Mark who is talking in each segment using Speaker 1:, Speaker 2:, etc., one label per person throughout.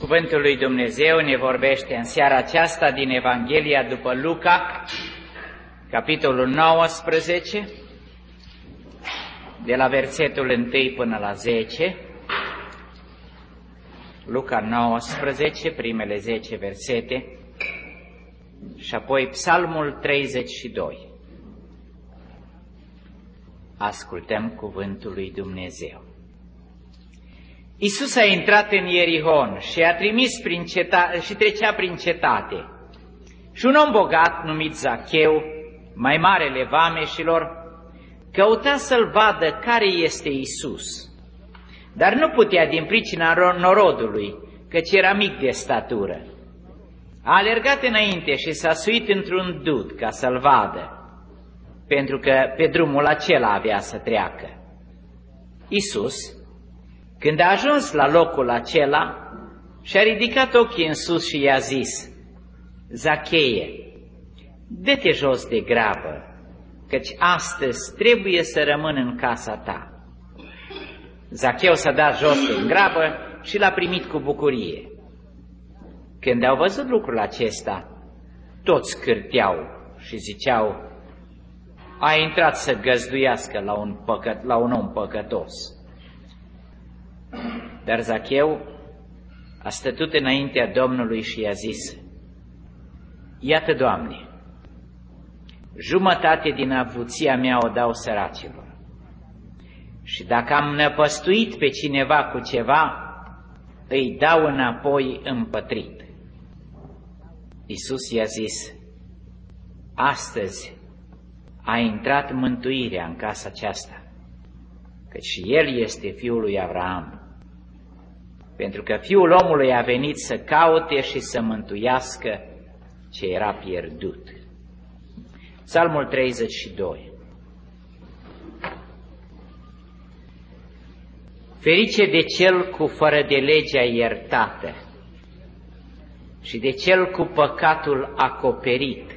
Speaker 1: Cuvântul lui Dumnezeu ne vorbește în seara aceasta din Evanghelia după Luca, capitolul 19, de la versetul 1 până la 10. Luca 19, primele 10 versete, și apoi Psalmul 32. Ascultăm cuvântul lui Dumnezeu. Iisus a intrat în Ierihon și a trimis și trecea prin cetate. Și un om bogat numit Zacheu, mai marele vameșilor, căuta să-l vadă care este Iisus, dar nu putea din pricina norodului, căci era mic de statură. A alergat înainte și s-a suit într-un dud ca să-l vadă, pentru că pe drumul acela avea să treacă. Iisus, când a ajuns la locul acela, și-a ridicat ochii în sus și i-a zis: Zacheie, dă-te jos de grabă, căci astăzi trebuie să rămân în casa ta. Zacheu s-a dat jos de grabă și l-a primit cu bucurie. Când au văzut lucrul acesta, toți cârteau și ziceau: a intrat să găzduiască la un om păcătos. Dar Zacheu a stătut înaintea Domnului și i-a zis: Iată, Doamne, jumătate din avuția mea o dau săracilor. Și dacă am năpăstuit pe cineva cu ceva, îi dau înapoi împătrit. Iisus i-a zis: astăzi a intrat mântuirea în casa aceasta, căci și el este fiul lui Avraam, pentru că Fiul omului a venit să caute și să mântuiască ce era pierdut. Psalmul 32. Ferice de cel cu fără de legea iertată și de cel cu păcatul acoperit.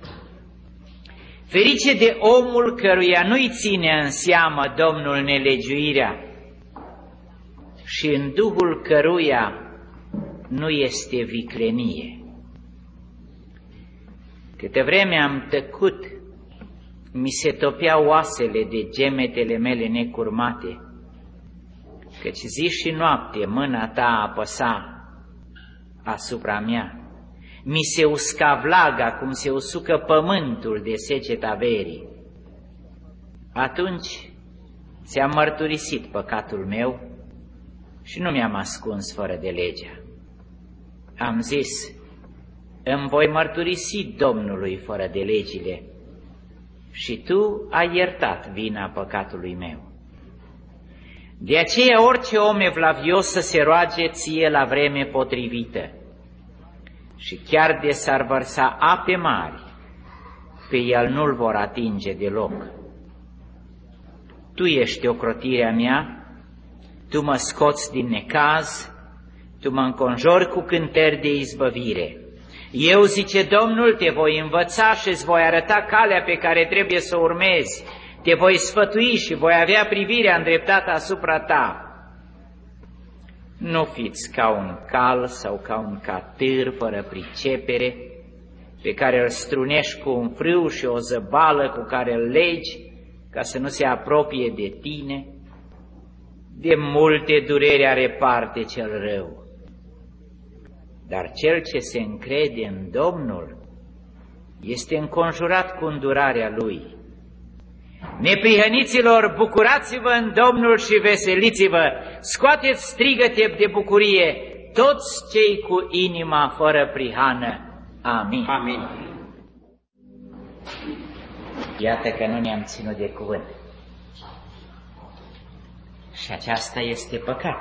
Speaker 1: Ferice de omul căruia nu-i ține în seamă Domnul nelegiuirea și în duhul căruia nu este viclenie. Câte vreme am tăcut, mi se topeau oasele de gemetele mele necurmate, căci zi și noapte mâna ta apăsa asupra mea. Mi se usca vlaga cum se usucă pământul de seceta verii. Atunci ți-am mărturisit păcatul meu și nu mi-am ascuns fără de legea. Am zis: îmi voi mărturisi Domnului fără de legile, și tu ai iertat vina păcatului meu. De aceea orice om evlavios să se roage ție la vreme potrivită, și chiar de s-ar vărsa ape mari, pe el nu-l vor atinge deloc. Tu ești ocrotirea mea, tu mă scoți din necaz, tu mă înconjori cu cântări de izbăvire. Eu, zice Domnul, te voi învăța și îți voi arăta calea pe care trebuie să o urmezi. Te voi sfătui și voi avea privirea îndreptată asupra ta. Nu fiți ca un cal sau ca un catâr fără pricepere, pe care îl strunești cu un frâu și o zăbală cu care îl legi, ca să nu se apropie de tine. De multe dureri are parte cel rău, dar cel ce se încrede în Domnul este înconjurat cu îndurarea Lui. Neprihăniților, bucurați-vă în Domnul și veseliți-vă, scoateți strigăte de bucurie toți cei cu inima fără prihană. Amin.
Speaker 2: Amin.
Speaker 1: Iată că nu ne-am ținut de cuvânt. Și aceasta este păcat.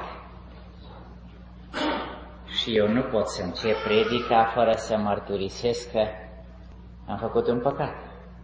Speaker 1: Și eu nu pot să încep predica fără să mărturisesc că am făcut un păcat.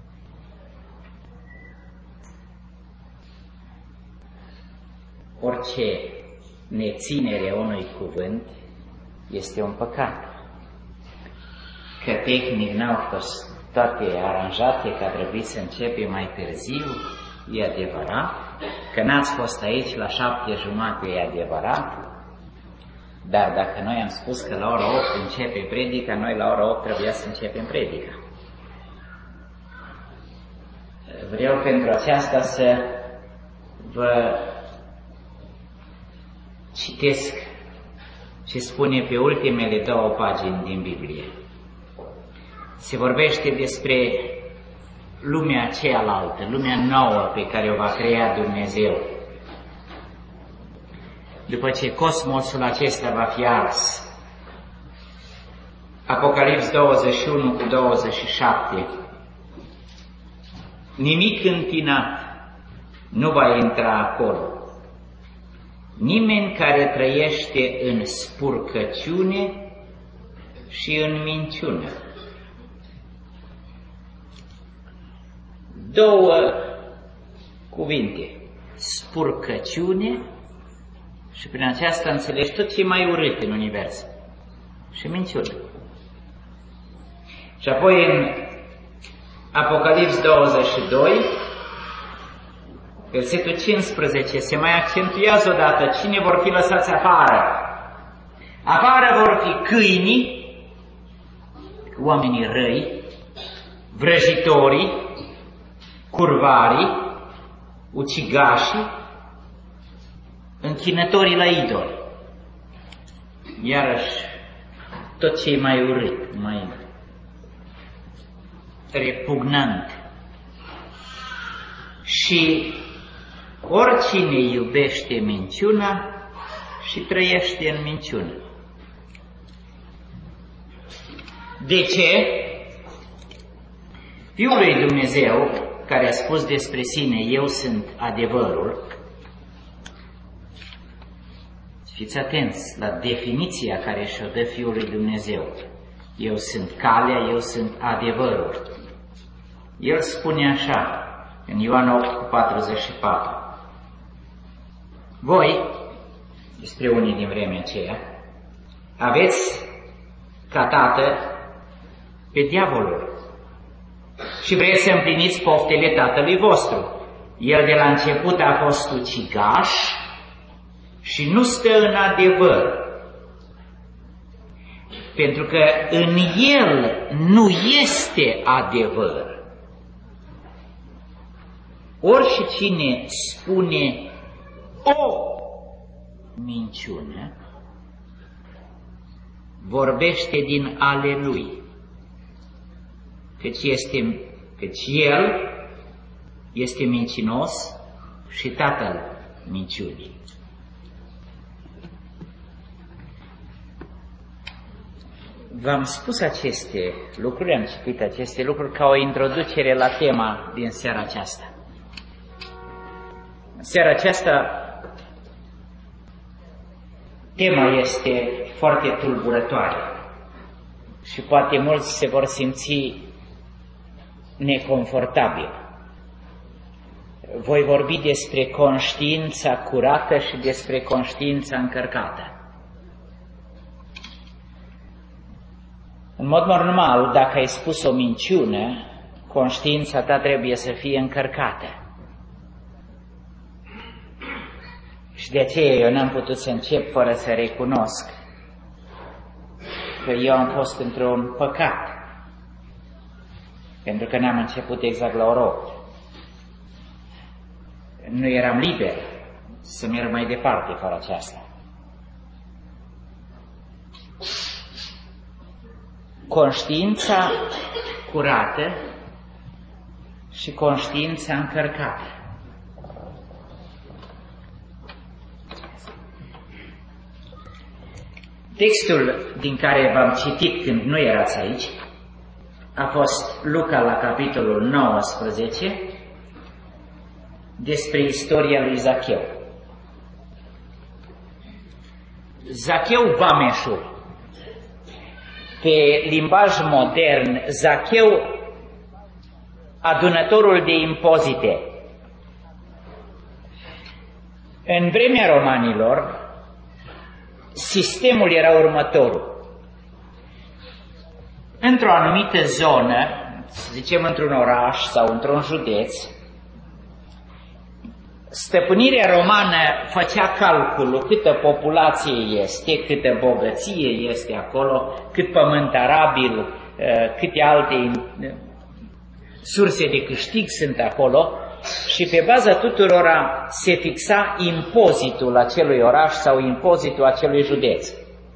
Speaker 1: Orice neținere unui cuvânt este un păcat. Că tehnic n-au fost toate aranjate, că a trebuit să începe mai târziu, e adevărat. Că n-ați fost aici la 7:30, e adevărat. Dar dacă noi am spus că la ora 8 începe predica, noi la ora 8 trebuia să începem predica. Vreau pentru aceasta să vă citesc ce spune pe ultimele 2 pagini din Biblie. Se vorbește despre lumea cealaltă, lumea nouă pe care o va crea Dumnezeu. După ce cosmosul acesta va fi ars. Apocalips 21:27. Nimic întinat nu va intra acolo. Nimeni care trăiește în spurcăciune și în minciună. 2 cuvinte. Spurcăciune și prin aceasta înțelegi tot ce e mai urât în univers. Și minciună. Și apoi în Apocalips 22, versetul 15, se mai accentuează odată cine vor fi lăsați afară. Afară vor fi câinii, oamenii răi, vrăjitorii, curvarii, ucigașii, închinătorii la idoli. Iarăși, tot ce e mai urât, mai repugnant. Și oricine iubește minciuna și trăiește în minciună. De ce? Fiul lui Dumnezeu, care a spus despre sine, eu sunt adevărul, fiți atenți la definiția care și-o dă Fiul lui Dumnezeu. Eu sunt calea, eu sunt adevărul. El spune așa, în Ioan 8:44. Voi, despre unii din vremea aceea, aveți ca tată pe diavolul și vreți să împliniți poftele tatălui vostru. El de la început a fost ucigaș și nu stă în adevăr, pentru că în el nu este adevăr. Oricine spune o minciună, vorbește din ale lui, căci el este mincinos și tatăl minciunii. V-am spus aceste lucruri, am citit aceste lucruri ca o introducere la tema din seara aceasta. În seara aceasta, tema este foarte tulburătoare și poate mulți se vor simți neconfortabil. Voi vorbi despre conștiința curată și despre conștiința încărcată. În mod normal, dacă ai spus o minciună, conștiința ta trebuie să fie încărcată. Și de aceea eu n-am putut să încep fără să recunosc că eu am fost într-un păcat, pentru că n-am început exact la ora 8. Nu eram liber să merg mai departe fără aceasta. Conștiința curată și conștiința încărcată. Textul din care v-am citit când nu erați aici a fost Luca la capitolul 19 despre istoria lui Zacheu. Zacheu vameșul. Pe limbaj modern, Zacheu, adunătorul de impozite. În vremea romanilor, sistemul era următorul. Într-o anumită zonă, să zicem într-un oraș sau într-un județ, stăpânirea romană făcea calculul câtă populație este, câtă bogăție este acolo, cât pământ arabil, câte alte surse de câștig sunt acolo și pe baza tuturora se fixa impozitul acelui oraș sau impozitul acelui județ.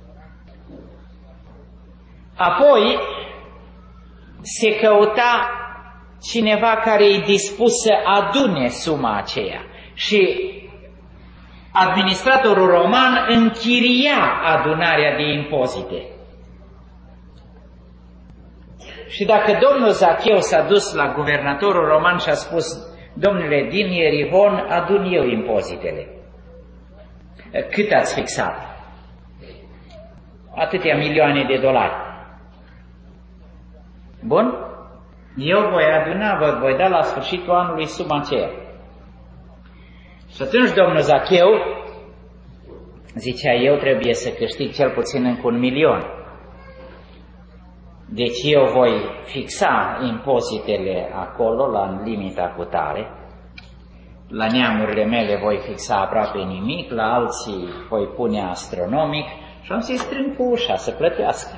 Speaker 1: Apoi se căuta cineva care e dispus să adune suma aceea și administratorul roman închiria adunarea de impozite. Și dacă domnul Zacheu s-a dus la guvernatorul roman și a spus: domnule, din Ierihon adun eu impozitele. Cât ați fixat? Atâtea milioane de dolari. Bun? Eu voi aduna, vă voi da la sfârșitul anului suma aceea. Și atunci domnul Zacheu zicea: eu trebuie să câștig cel puțin încă 1 milion. Deci eu voi fixa impozitele acolo, la limita cutare, la neamurile mele voi fixa aproape nimic, la alții voi pune astronomic și am să-i strâng cu ușa să plătească.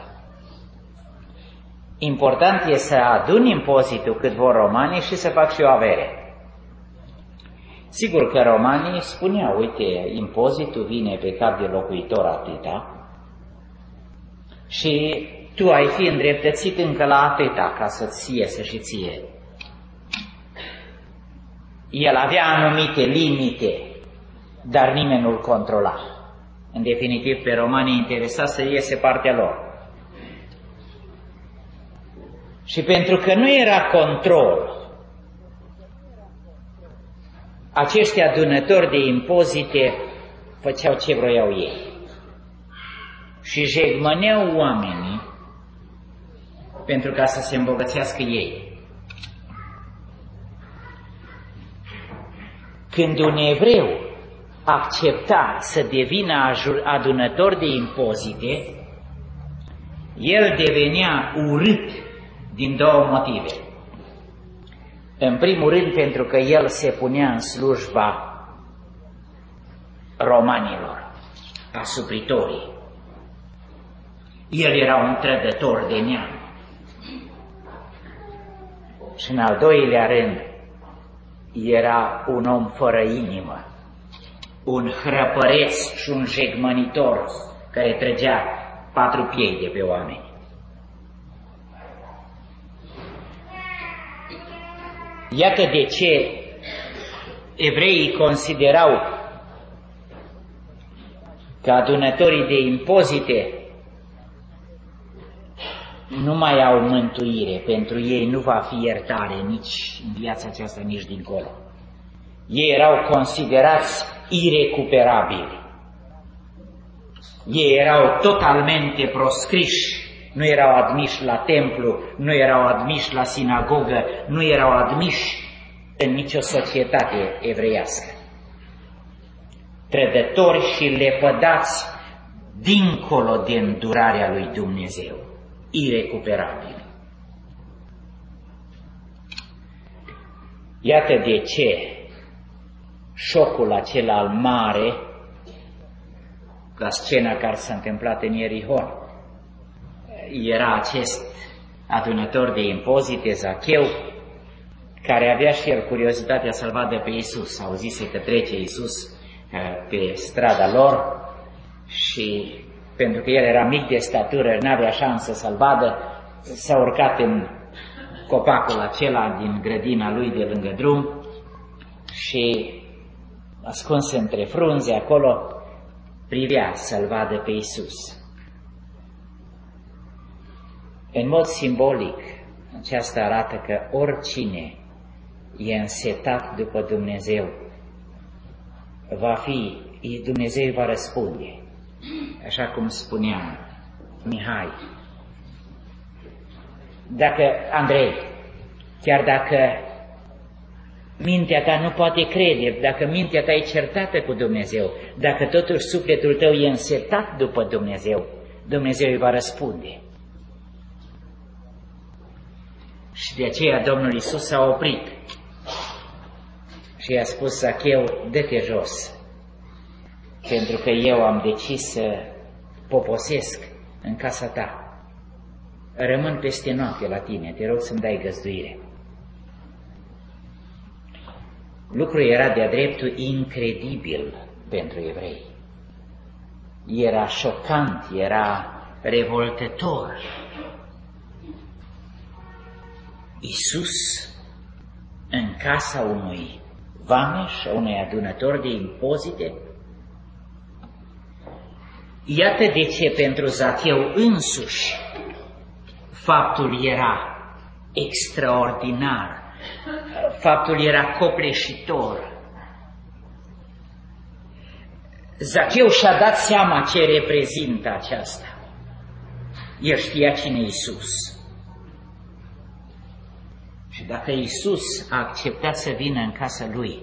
Speaker 1: Important e să adun impozitul cât vor romanii și să fac și o avere. Sigur că romanii spuneau: uite, impozitul vine pe cap de locuitor atâta și tu ai fi îndreptățit încă la atâta ca să-ți iese și ție. El avea anumite limite, dar nimeni nu-l controla. În definitiv, pe romanii interesa să iese partea lor. Și pentru că nu era control, acești adunători de impozite făceau ce vroiau ei și jegmăneau oamenii pentru ca să se îmbogățească ei. Când un evreu accepta să devină adunător de impozite, el devenea urât din 2 motive. În primul rând pentru că el se punea în slujba romanilor, asupritorii. El era un trădător de neam. Și în al doilea rând, era un om fără inimă, un hrăpăreț și un jegmănitor care trăgea 4 piei de pe oameni. Iată de ce evreii considerau că adunătorii de impozite nu mai au mântuire, pentru ei nu va fi iertare nici în viața aceasta, nici dincolo. Ei erau considerați irecuperabili. Ei erau totalmente proscriși, nu erau admiși la templu, nu erau admiși la sinagogă, nu erau admiși în nicio societate evreiască. Trădători și lepădați dincolo de îndurarea lui Dumnezeu, irecuperabili. Iată de ce șocul acela al mare, la scena care s-a întâmplat în Ierihon, era acest adunător de impozite, Zacheu, care avea și el curiozitatea să-l vadă pe Iisus. Auzise că trece Iisus pe strada lor și pentru că el era mic de statură, n-avea șansă să-l vadă, s-a urcat în copacul acela din grădina lui de lângă drum și, ascuns între frunze acolo, privea să-l vadă pe Iisus. În mod simbolic, aceasta arată că oricine e însetat după Dumnezeu, Dumnezeu va răspunde. Așa cum spunea Mihai. Andrei, chiar dacă mintea ta nu poate crede, dacă mintea ta e certată cu Dumnezeu, dacă totuși sufletul tău e însetat după Dumnezeu, Dumnezeu îi va răspunde. Și de aceea Domnul Iisus s-a oprit Și i-a spus: Zacheu, dă-te jos, pentru că eu am decis să poposesc în casa ta. Rămân peste noapte la tine, te rog să-mi dai găzduire. Lucrul era de-a dreptul incredibil pentru evrei. Era șocant, era revoltător. Iisus în casa unui vameș, unui adunător de impozite. Iată de ce pentru Zacheu însuși faptul era extraordinar, faptul era copleșitor. Zacheu și-a dat seama ce reprezintă aceasta. El știa cine e Iisus. Și dacă Iisus a acceptat să vină în casa lui,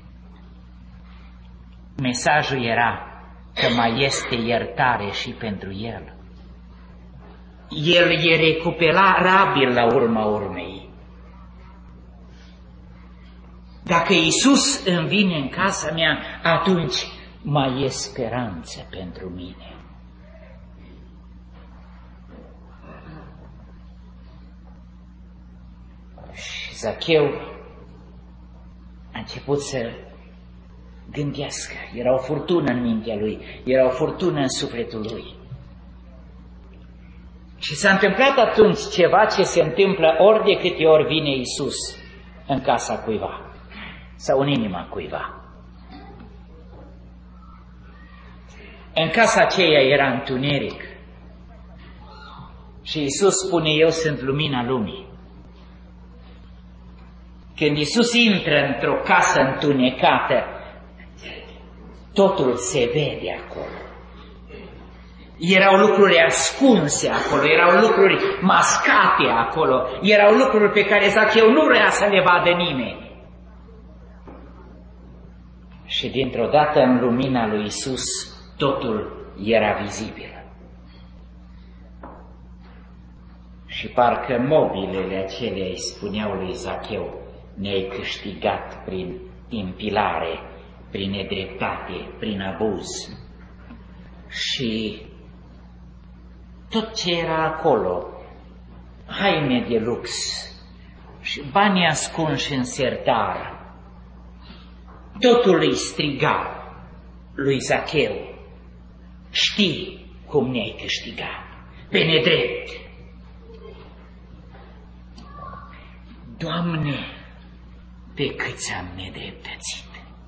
Speaker 1: mesajul era că mai este iertare și pentru el. El e recuperabil la urma urmei. Dacă Iisus îmi vine în casa mea, atunci mai e speranță pentru mine. Și Zacheu a început să gândească. Era o furtună în mintea lui, era o furtună în sufletul lui. Și s-a întâmplat atunci ceva ce se întâmplă ori de câte ori vine Iisus în casa cuiva sau în inima cuiva. În casa aceea era întuneric și Iisus spune: eu sunt lumina lumii. Când Iisus intră într-o casă întunecată, totul se vede acolo. Erau lucruri ascunse acolo, erau lucruri mascate acolo, erau lucruri pe care Zacheu nu vrea să le vadă nimeni. Și dintr-o dată în lumina lui Iisus totul era vizibil. Și parcă mobilele acelea îi spuneau lui Zacheu: ne-ai câștigat prin impilare, prin nedreptate, prin abuz. Și tot ce era acolo, haine de lux și bani ascunși în sertar, totul îi striga lui Zacheu: știi cum ne-ai câștigat, pe nedrept. Doamne, pe cât am nedreptățit.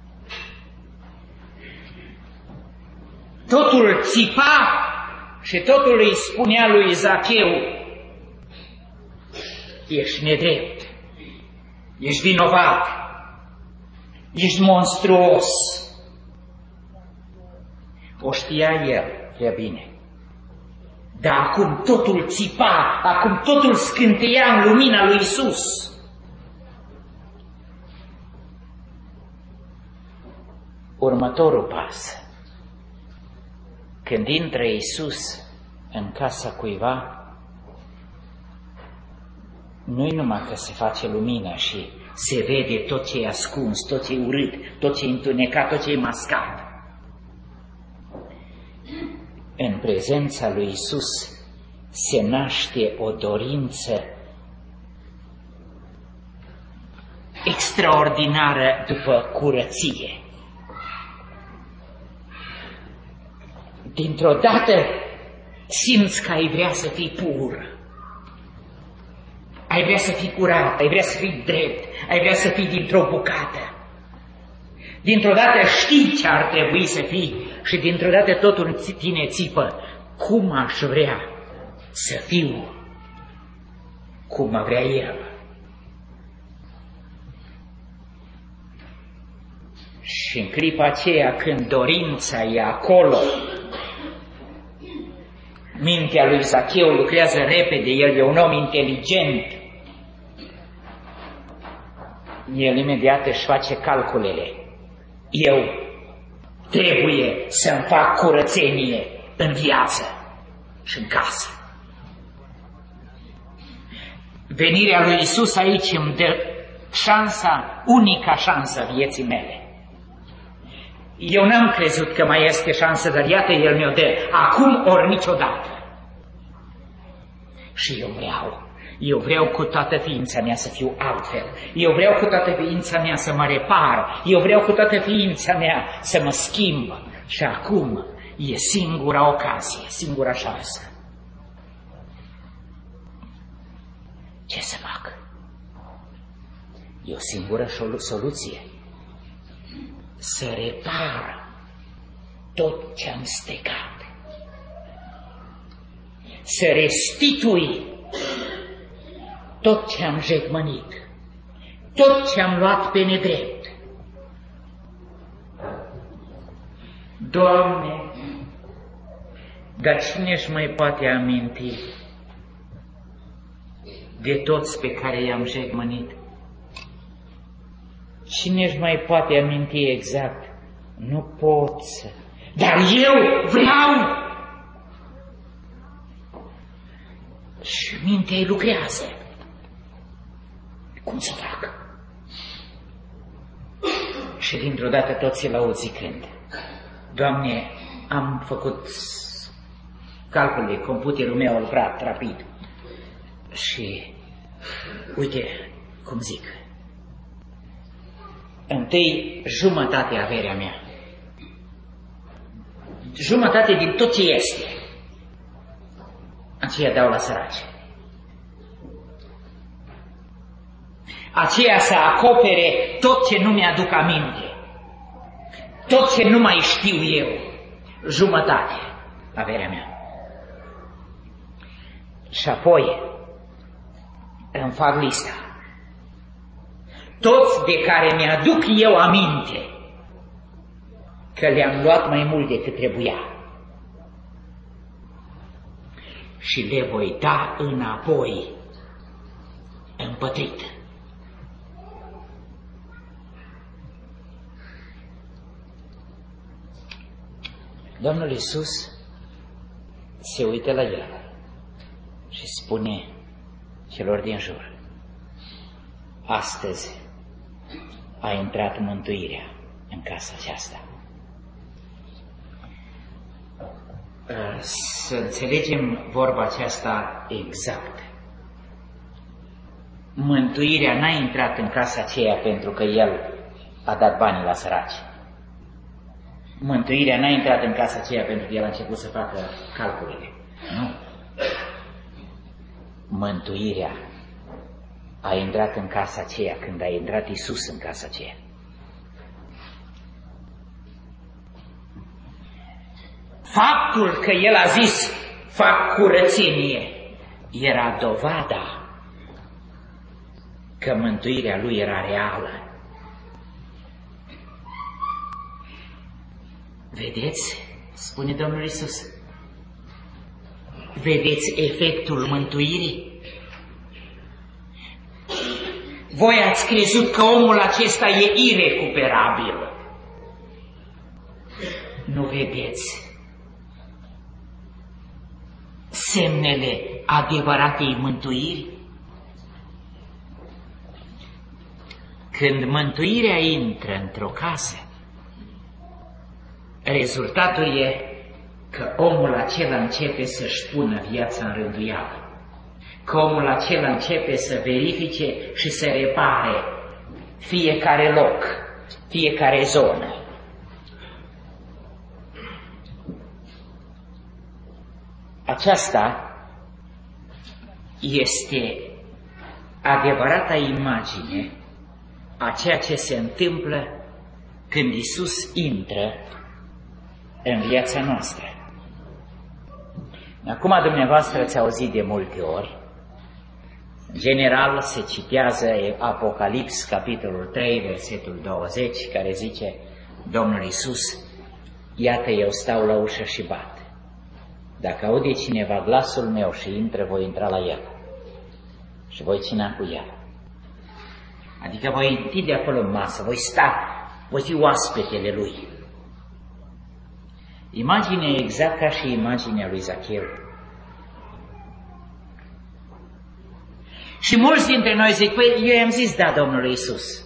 Speaker 1: Totul țipa și totul îi spunea lui Zacheu: ești nedrept, ești vinovat, ești monstruos. O știa el prea bine. Dar acum totul țipa, acum totul scânteia în lumina lui Iisus. Următorul pas. Când intră Iisus în casa cuiva, nu-i numai că se face lumină și se vede tot ce e ascuns, tot ce e urât, tot ce e întunecat, tot ce e mascat. În prezența lui Iisus se naște o dorință extraordinară după curăție. Dintr-o dată simți că ai vrea să fii pur, ai vrea să fii curat, ai vrea să fii drept, ai vrea să fii dintr-o bucată. Dintr-o dată știi ce ar trebui să fii și dintr-o dată totul în tine țipă: cum aș vrea să fiu cum a vrea El. Și în clipa aceea când dorința e acolo, mintea lui Zacheu lucrează repede, el e un om inteligent. El imediat își face calculele. Eu trebuie să-mi fac curățenie în viață și în casă. Venirea lui Iisus aici îmi dă șansa, unica șansă vieții mele. Eu n-am crezut că mai este șansă, dar iată, El mi-o dă, acum ori niciodată. Și eu vreau cu toată ființa mea să fiu altfel. Eu vreau cu toată ființa mea să mă repar. Eu vreau cu toată ființa mea să mă schimb. Și acum e singura ocazie, singura șansă. Ce să fac? E o singură soluție. Să repar tot ce-am stecat. Să restitui tot ce-am jecmănit, tot ce-am luat pe nedrept. Doamne, dar cine își mai poate aminti de toți pe care i-am jecmănit? Cine își mai poate aminti exact? Nu pot să... Dar eu vreau! Și mintea îi lucrează. Cum să fac? Și dintr-o dată toți îl aud zicând: Doamne, am făcut calcule, computerul meu a lucrat rapid. Și uite cum zic. Întâi jumătate averea mea. Jumătate din tot ce este. Aceea dau la săraci. Aceea să acopere tot ce nu mi-aduc aminte. Tot ce nu mai știu eu. Jumătate averea mea. Și apoi îmi fac lista. Toți de care mi-aduc eu aminte că le-am luat mai mult decât trebuia. Și le voi da înapoi împătrit. Domnul Iisus se uită la el și spune celor din jur: astăzi a intrat mântuirea în casa aceasta. Să înțelegem vorba aceasta exact. Mântuirea n-a intrat în casa aceea pentru că El a dat banii la săraci. Mântuirea n-a intrat în casa aceea pentru că El a început să facă calculele. Nu. Mântuirea a intrat în casa aceea când a intrat Iisus în casa aceea. Faptul că El a zis: fac curățenie, era dovada că mântuirea Lui era reală. Vedeți, spune Domnul Iisus, vedeți efectul mântuirii? Voi ați crezut că omul acesta e irecuperabil. Nu vedeți semnele adevăratei mântuiri? Când mântuirea intră într-o casă, rezultatul e că omul acela începe să-și pună viața în rânduială, că omul acela începe să verifice și să repare fiecare loc, fiecare zonă. Aceasta este adevărata imagine a ceea ce se întâmplă când Iisus intră în viața noastră. Acum dumneavoastră ați auzit de multe ori, în general se citează Apocalips, capitolul 3, versetul 20, care zice Domnul Iisus: iată, eu stau la ușă și bat. Dacă aude cineva glasul meu și intră, voi intra la el și voi cina cu el. Adică voi întinde acolo în masă, voi sta, voi fi oaspetele lui. Imaginea exact ca și imaginea lui Zacheu. Și mulți dintre noi zic, păi eu i-am zis da Domnului Iisus.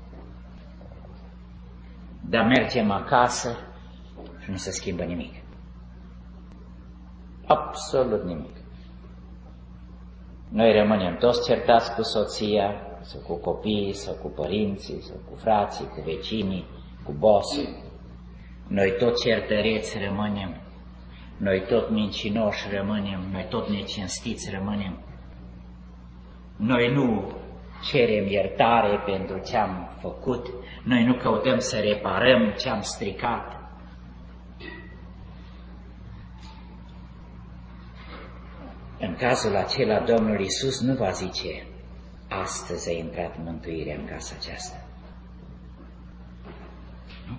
Speaker 1: Dar mergem acasă și nu se schimbă nimic. Absolut nimic. Noi rămânem toți certați cu soția, sau cu copiii, sau cu părinții, sau cu frații, cu vecinii, cu bossul. Noi tot certăreți rămânem, noi tot mincinoși rămânem, noi tot necinstiți rămânem. Noi nu cerem iertare pentru ce am făcut, noi nu căutăm să reparăm ce am stricat. În cazul acela, Domnul Iisus nu va zice, astăzi a intrat mântuirea în casa aceasta. Nu?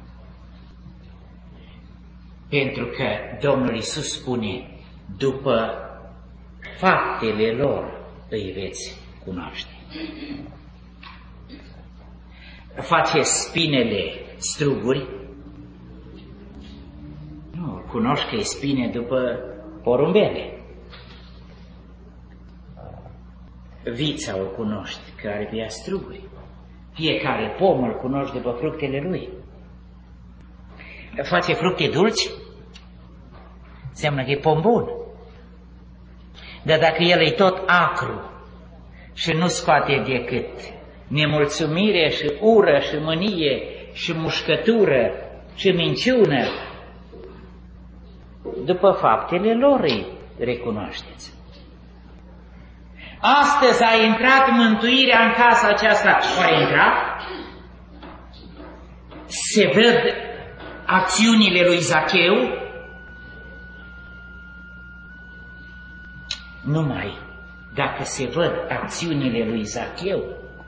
Speaker 1: Pentru că Domnul Iisus spune, după faptele lor îi veți cunoaște. Face spinele struguri? Nu, cunoști că e spine după porumbele. Vița o cunoști, că are pe ea struguri. Fiecare pom îl cunoști după fructele lui. Face fructe dulci? Înseamnă că e pom bun. Dar dacă el e tot acru și nu scoate decât nemulțumire și ură și mânie și mușcătură și minciună, după faptele lor îi recunoașteți. Astăzi a intrat mântuirea în casa aceasta. Oare a intrat? Se văd acțiunile lui Zacheu? Numai dacă se văd acțiunile lui Zacheu,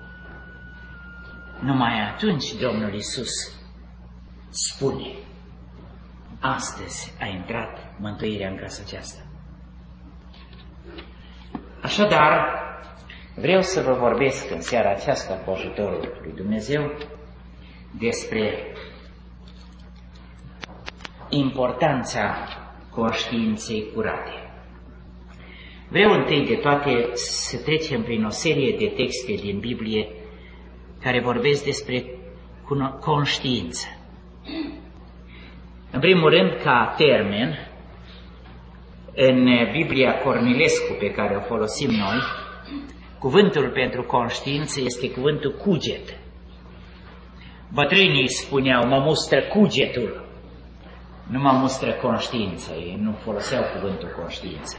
Speaker 1: numai atunci Domnul Iisus spune, astăzi a intrat mântuirea în casa aceasta. Așadar, vreau să vă vorbesc în seara aceasta cu ajutorul lui Dumnezeu despre importanța conștiinței curate. Vreau întâi de toate să trecem prin o serie de texte din Biblie care vorbesc despre conștiință. În primul rând, ca termen, în Biblia Cornilescu, pe care o folosim noi, cuvântul pentru conștiință este cuvântul cuget. Bătrânii spuneau, mă mustră cugetul, nu mă mustră conștiința, ei nu foloseau cuvântul conștiință.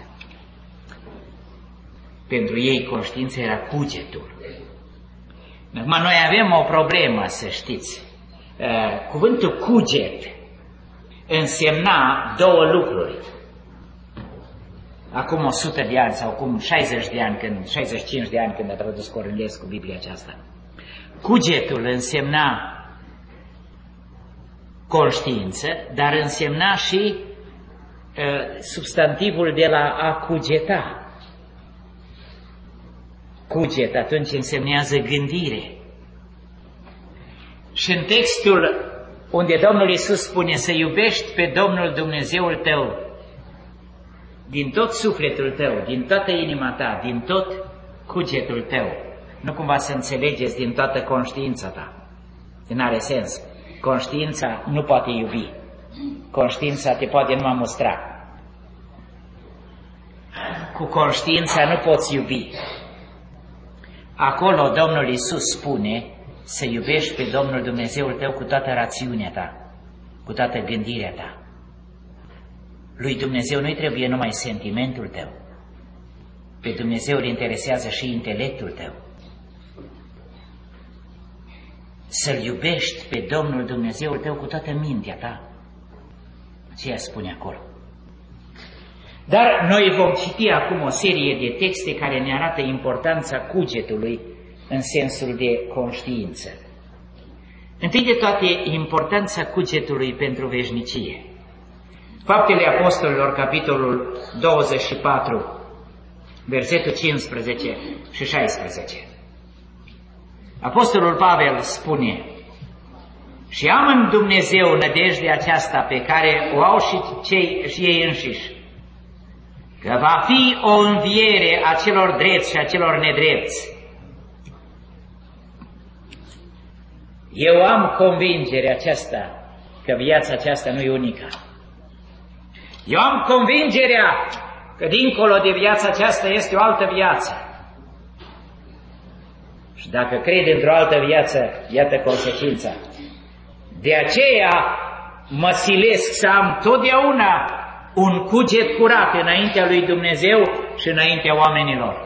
Speaker 1: Pentru ei conștiința era cugetul. Acum noi avem o problemă, să știți. Cuvântul cuget însemna două lucruri. Acum 100 de ani sau acum 60 de ani, 65 de ani când a tradus Cornilescu Biblia aceasta. Cugetul însemna conștiință, dar însemna și substantivul de la a cugeta. Cuget atunci însemnează gândire. Și în textul unde Domnul Iisus spune să iubești pe Domnul Dumnezeul tău din tot sufletul tău, din toată inima ta, din tot cugetul tău, nu cumva să înțelegeți din toată conștiința ta. N-are sens. Conștiința nu poate iubi. Conștiința te poate numai mustra. Cu conștiința nu poți iubi. Acolo Domnul Iisus spune să iubești pe Domnul Dumnezeul tău cu toată rațiunea ta, cu toată gândirea ta. Lui Dumnezeu nu-i trebuie numai sentimentul tău. Pe Dumnezeu îl interesează și intelectul tău. Să-L iubești pe Domnul Dumnezeul tău cu toată mintea ta. Aceea spune acolo. Dar noi vom citi acum o serie de texte care ne arată importanța cugetului în sensul de conștiință. Întâi de toate, importanța cugetului pentru veșnicie. Faptele Apostolilor, capitolul 24, versetul 15 și 16. Apostolul Pavel spune: și am în Dumnezeu nădejdea aceasta pe care o au și ei înșiși, că va fi o înviere a celor drepți și a celor nedrepți. Eu am convingerea aceasta că viața aceasta nu e unică. Eu am convingerea că dincolo de viața aceasta este o altă viață. Și dacă cred într-o altă viață, iată consecința. De aceea mă silesc să am totdeauna un cuget curat înaintea lui Dumnezeu și înaintea oamenilor.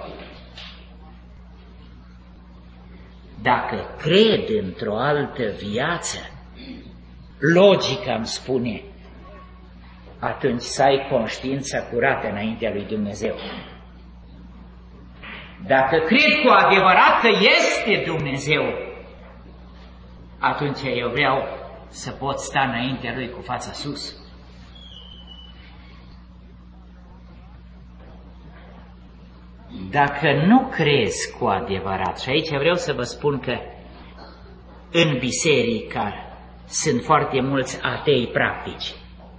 Speaker 1: Dacă cred într-o altă viață, logica îmi spune, atunci să ai conștiința curată înaintea lui Dumnezeu. Dacă cred cu adevărat că este Dumnezeu, atunci eu vreau să pot sta înaintea Lui cu fața sus. Dacă nu crezi cu adevărat, și aici vreau să vă spun că în biserică sunt foarte mulți atei practici.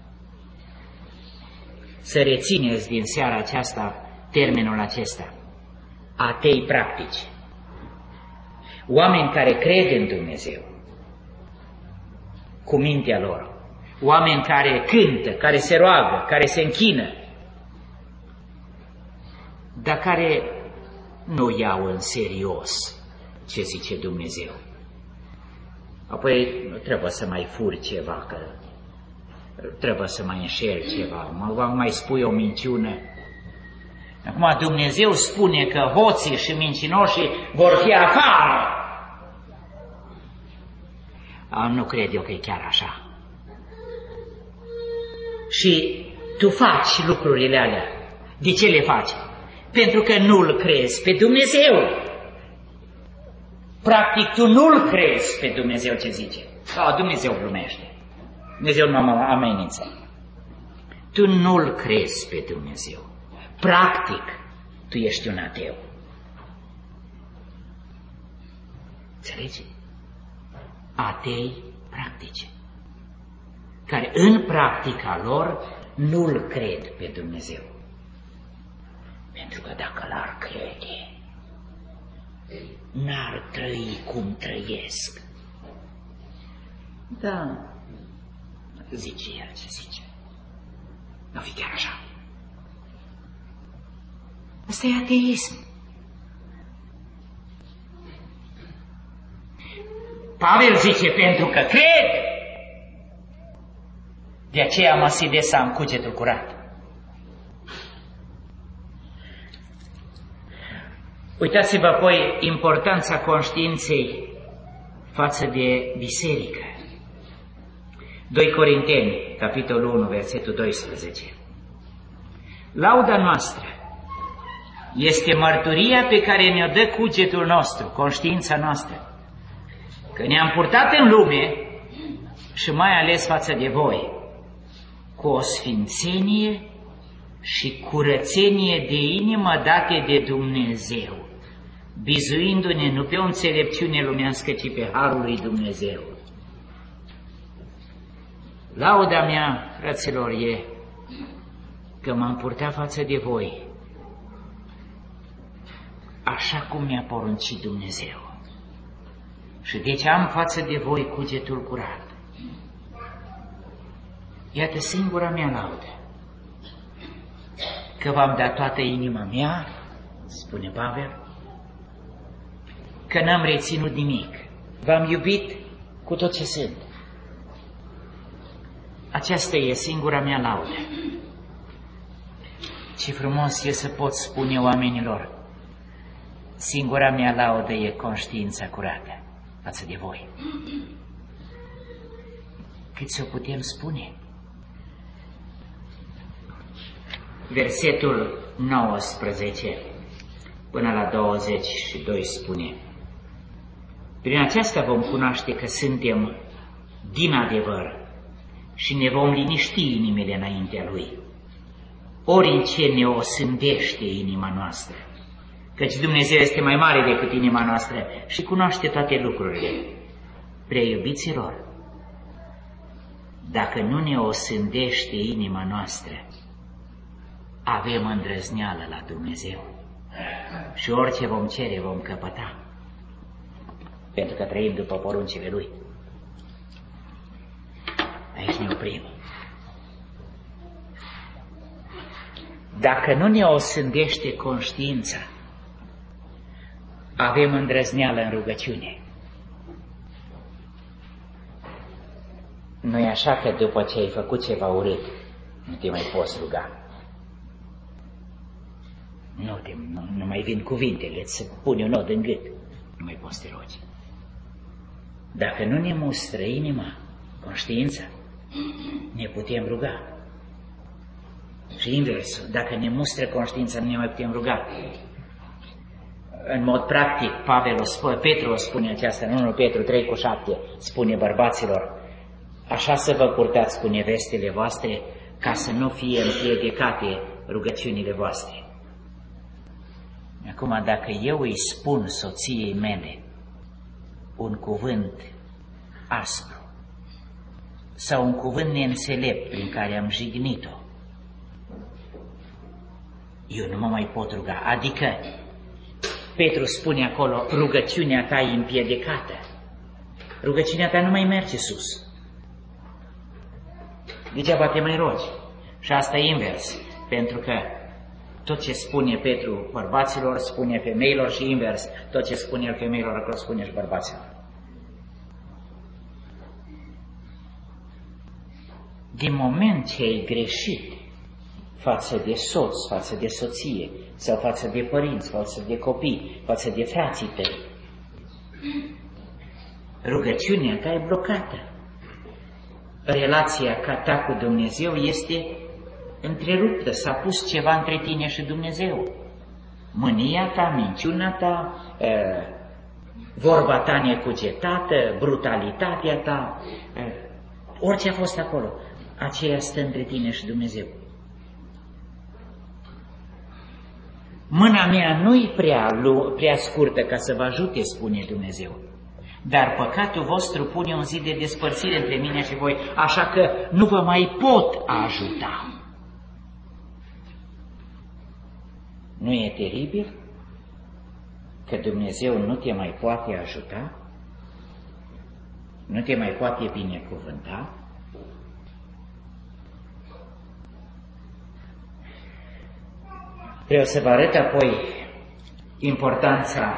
Speaker 1: Să rețineți din seara aceasta termenul acesta, atei practici. Oameni care cred în Dumnezeu cu mintea lor, oameni care cântă, care se roagă, care se închină, dar care nu iau în serios ce zice Dumnezeu. Apoi trebuie să mai furi ceva, că trebuie să mai înșel ceva, mai spui o minciună. Acum Dumnezeu spune că hoții și mincinoșii vor fi afară. Nu cred eu că e chiar așa. Și tu faci lucrurile alea. De ce le faci? Pentru că nu-L crezi pe Dumnezeu. Practic tu nu-L crezi pe Dumnezeu ce zice. Dumnezeu glumește. Dumnezeu nu mă amenință. Tu nu-L crezi pe Dumnezeu. Practic, tu ești un ateu. Înțelegi? Atei practici, care în practica lor nu-L cred pe Dumnezeu. Pentru că dacă l-ar crede, n-ar trăi cum trăiesc. Da, zice el ce zice. Nu fi chiar așa. Asta e ateism. Pavel zice, pentru că cred, de aceea mă sidesc să am cugetul curat. Uitați-vă apoi importanța conștiinței față de biserică. 2 Corinteni, capitolul 1, versetul 12. Lauda noastră este mărturia pe care ne-o dă cugetul nostru, conștiința noastră, că ne-am purtat în lume și mai ales față de voi, cu o sfințenie și curățenie de inimă date de Dumnezeu, bizuindu-ne nu pe o înțelepciune lumească, ci pe harul lui Dumnezeu. Lauda mea, fraților, e că m-am purtat față de voi așa cum mi-a poruncit Dumnezeu. Și deci am față de voi cugetul curat. Iată singura mea laudă, că v-am dat toată inima mea, spune Pavel, că n-am reținut nimic, v-am iubit cu tot ce sunt. Aceasta e singura mea laudă. Ce frumos e să pot spune oamenilor, singura mea laudă e conștiința curată față de voi. Cât să o putem spune? Versetul 19 până la 22 spune: prin aceasta vom cunoaște că suntem din adevăr și ne vom liniști inimile înaintea Lui, ori în ce ne osândește inima noastră, căci Dumnezeu este mai mare decât inima noastră și cunoaște toate lucrurile. Prea iubiților, dacă nu ne osândește inima noastră, avem îndrăzneală la Dumnezeu și orice vom cere vom căpăta, pentru că trăim după poruncile Lui. Aici ne oprim. Dacă nu ne osândește conștiința, avem îndrăzneală în rugăciune. Nu e așa că după ce ai făcut ceva urât, nu te mai poți ruga. Nu mai vin cuvintele, îți pune un nod în gât, nu mai poți te rogi. Dacă nu ne mustră inima, conștiința, ne putem ruga. Și invers, dacă ne mustră conștiința, nu ne mai putem ruga. În mod practic, Petru o spune aceasta, în 1 Petru 3:7, spune bărbaților, așa să vă purtați cu nevestele voastre, ca să nu fie împiedicate rugăciunile voastre. Acum, dacă eu îi spun soției mele un cuvânt aspru sau un cuvânt neînțelept prin care am jignit-o, eu nu mă mai pot ruga. Adică, Petru spune acolo, rugăciunea ta e împiedicată. Rugăciunea ta nu mai merge sus. Degeaba te mai rogi. Și asta e invers, pentru că tot ce spune Petru bărbaților, spune femeilor și invers. Tot ce spune el femeilor, acolo spune și bărbaților. Din moment ce ai greșit față de soț, față de soție, sau față de părinți, față de copii, față de frații tăi, rugăciunea ta e blocată. Relația ta cu Dumnezeu este întreruptă, s-a pus ceva între tine și Dumnezeu. Mânia ta, minciuna ta, vorba ta necugetată, brutalitatea ta, orice a fost acolo, aceea stă între tine și Dumnezeu. Mâna mea nu-i prea scurtă ca să vă ajute, spune Dumnezeu, dar păcatul vostru pune un zid de despărțire între mine și voi, așa că nu vă mai pot ajuta. Nu e teribil că Dumnezeu nu te mai poate ajuta? Nu te mai poate binecuvânta? Vreau să vă arăt apoi importanța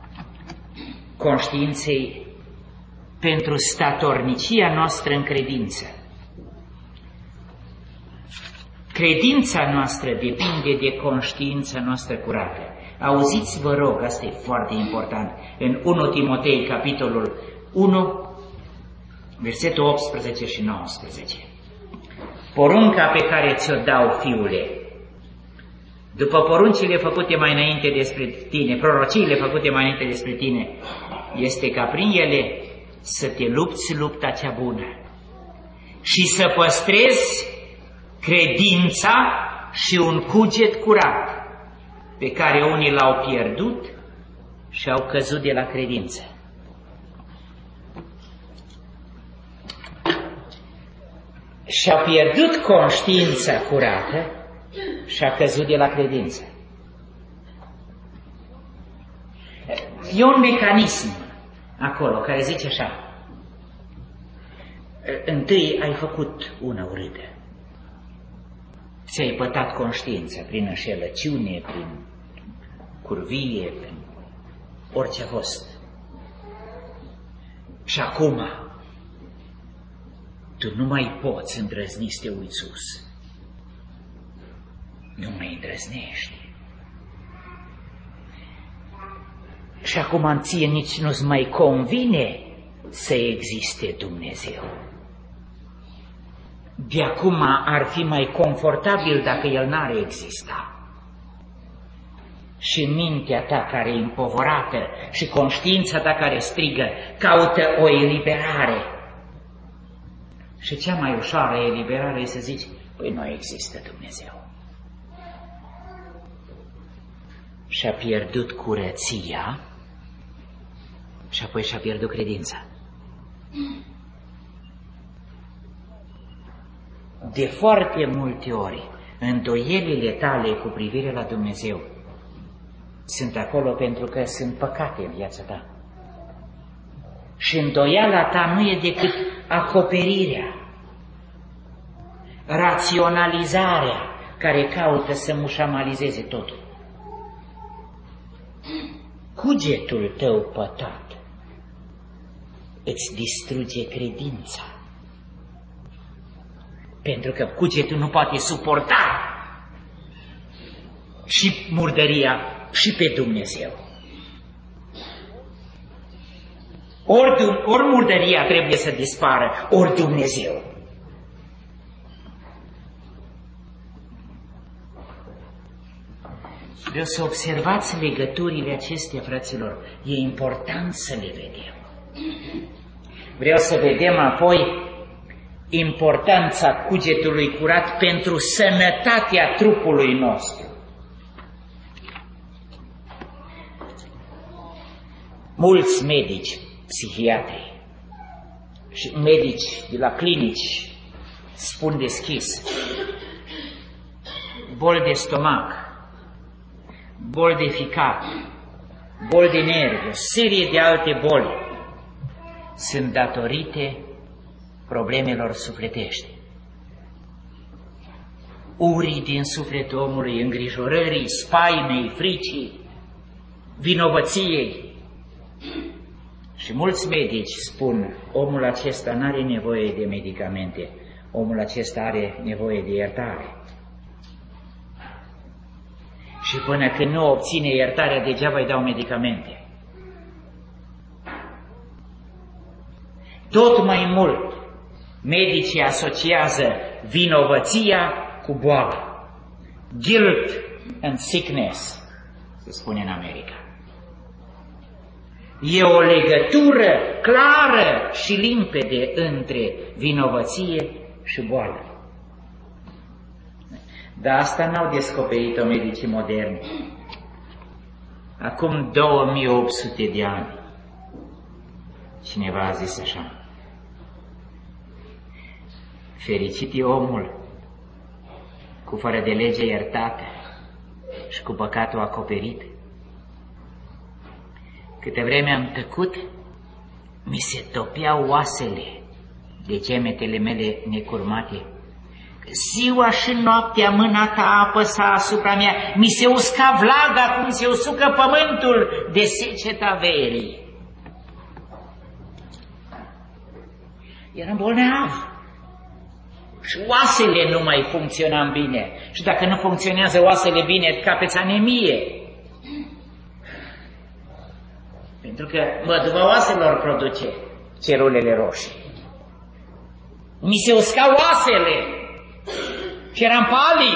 Speaker 1: conștiinței pentru statornicia noastră în credință. Credința noastră depinde de conștiința noastră curată. Auziți, vă rog, asta e foarte important, în 1 Timotei, capitolul 1, versetul 18 și 19. Porunca pe care ți-o dau, fiule, după poruncile făcute mai înainte despre tine, prorociile făcute mai înainte despre tine, este ca prin ele să te lupți lupta cea bună și să păstrezi credința și un cuget curat, pe care unii l-au pierdut și au căzut de la credință. Și-a pierdut conștiința curată și a căzut de la credință. E un mecanism acolo care zice așa: întâi ai făcut una urâtă, ți-ai pătat conștiința prin înșelăciune, prin curvie, prin orice a fost. Și acum tu nu mai poți îndrăzni să te uiți sus. Nu mai îndrăznești. Și acum ție nici nu-ți mai convine să existe Dumnezeu. De acum ar fi mai confortabil dacă El n-ar exista. Și mintea ta care e împovărată și conștiința ta care strigă, caută o eliberare. Și cea mai ușoară eliberare e să zici, păi nu există Dumnezeu. Și-a pierdut curăția și apoi și-a pierdut credința. De foarte multe ori, îndoielile tale cu privire la Dumnezeu sunt acolo pentru că sunt păcate în viața ta. Și îndoiala ta nu e decât acoperirea, raționalizarea care caută să mușamalizeze totul. Cugetul tău pătat îți distruge credința, pentru că cugetul nu poate suporta și murdăria și pe Dumnezeu. Ori murdăria trebuie să dispară, ori Dumnezeu. Vreau să observați legăturile acestea, fraților. E important să le vedem. Vreau să vedem apoi importanța cugetului curat pentru sănătatea trupului nostru. Mulți medici, psihiatri și medici de la clinici spun deschis: boli de stomac, boli de ficat, boli de nervi, o serie de alte boli sunt datorite problemelor sufletești. Urii din sufletul omului, îngrijorării, spaimei, fricii, vinovăției. Și mulți medici spun: omul acesta nu are nevoie de medicamente, omul acesta are nevoie de iertare. Și până când nu obține iertarea, degeaba îi dau medicamente. Tot mai mult, medicii asociază vinovăția cu boală. Guilt and sickness, se spune în America. E o legătură clară și limpede între vinovăție și boală. Dar asta n-au descoperit-o medicii moderni. Acum 2800 de ani, cineva a zis așa: fericit e omul cu fără de lege iertată și cu păcatul acoperit. Câte vreme am tăcut, mi se topeau oasele de gemetele mele necurmate. Ziua și noaptea mâna ta apăsa asupra mea, mi se usca vlaga cum se usucă pământul de seceta verii. Eram bolnav și oasele nu mai funcționam bine. Și dacă nu funcționează oasele bine, capeți anemie. Pentru că măduva oaselor produce celulele roșii. Mi se uscau oasele și eram palid.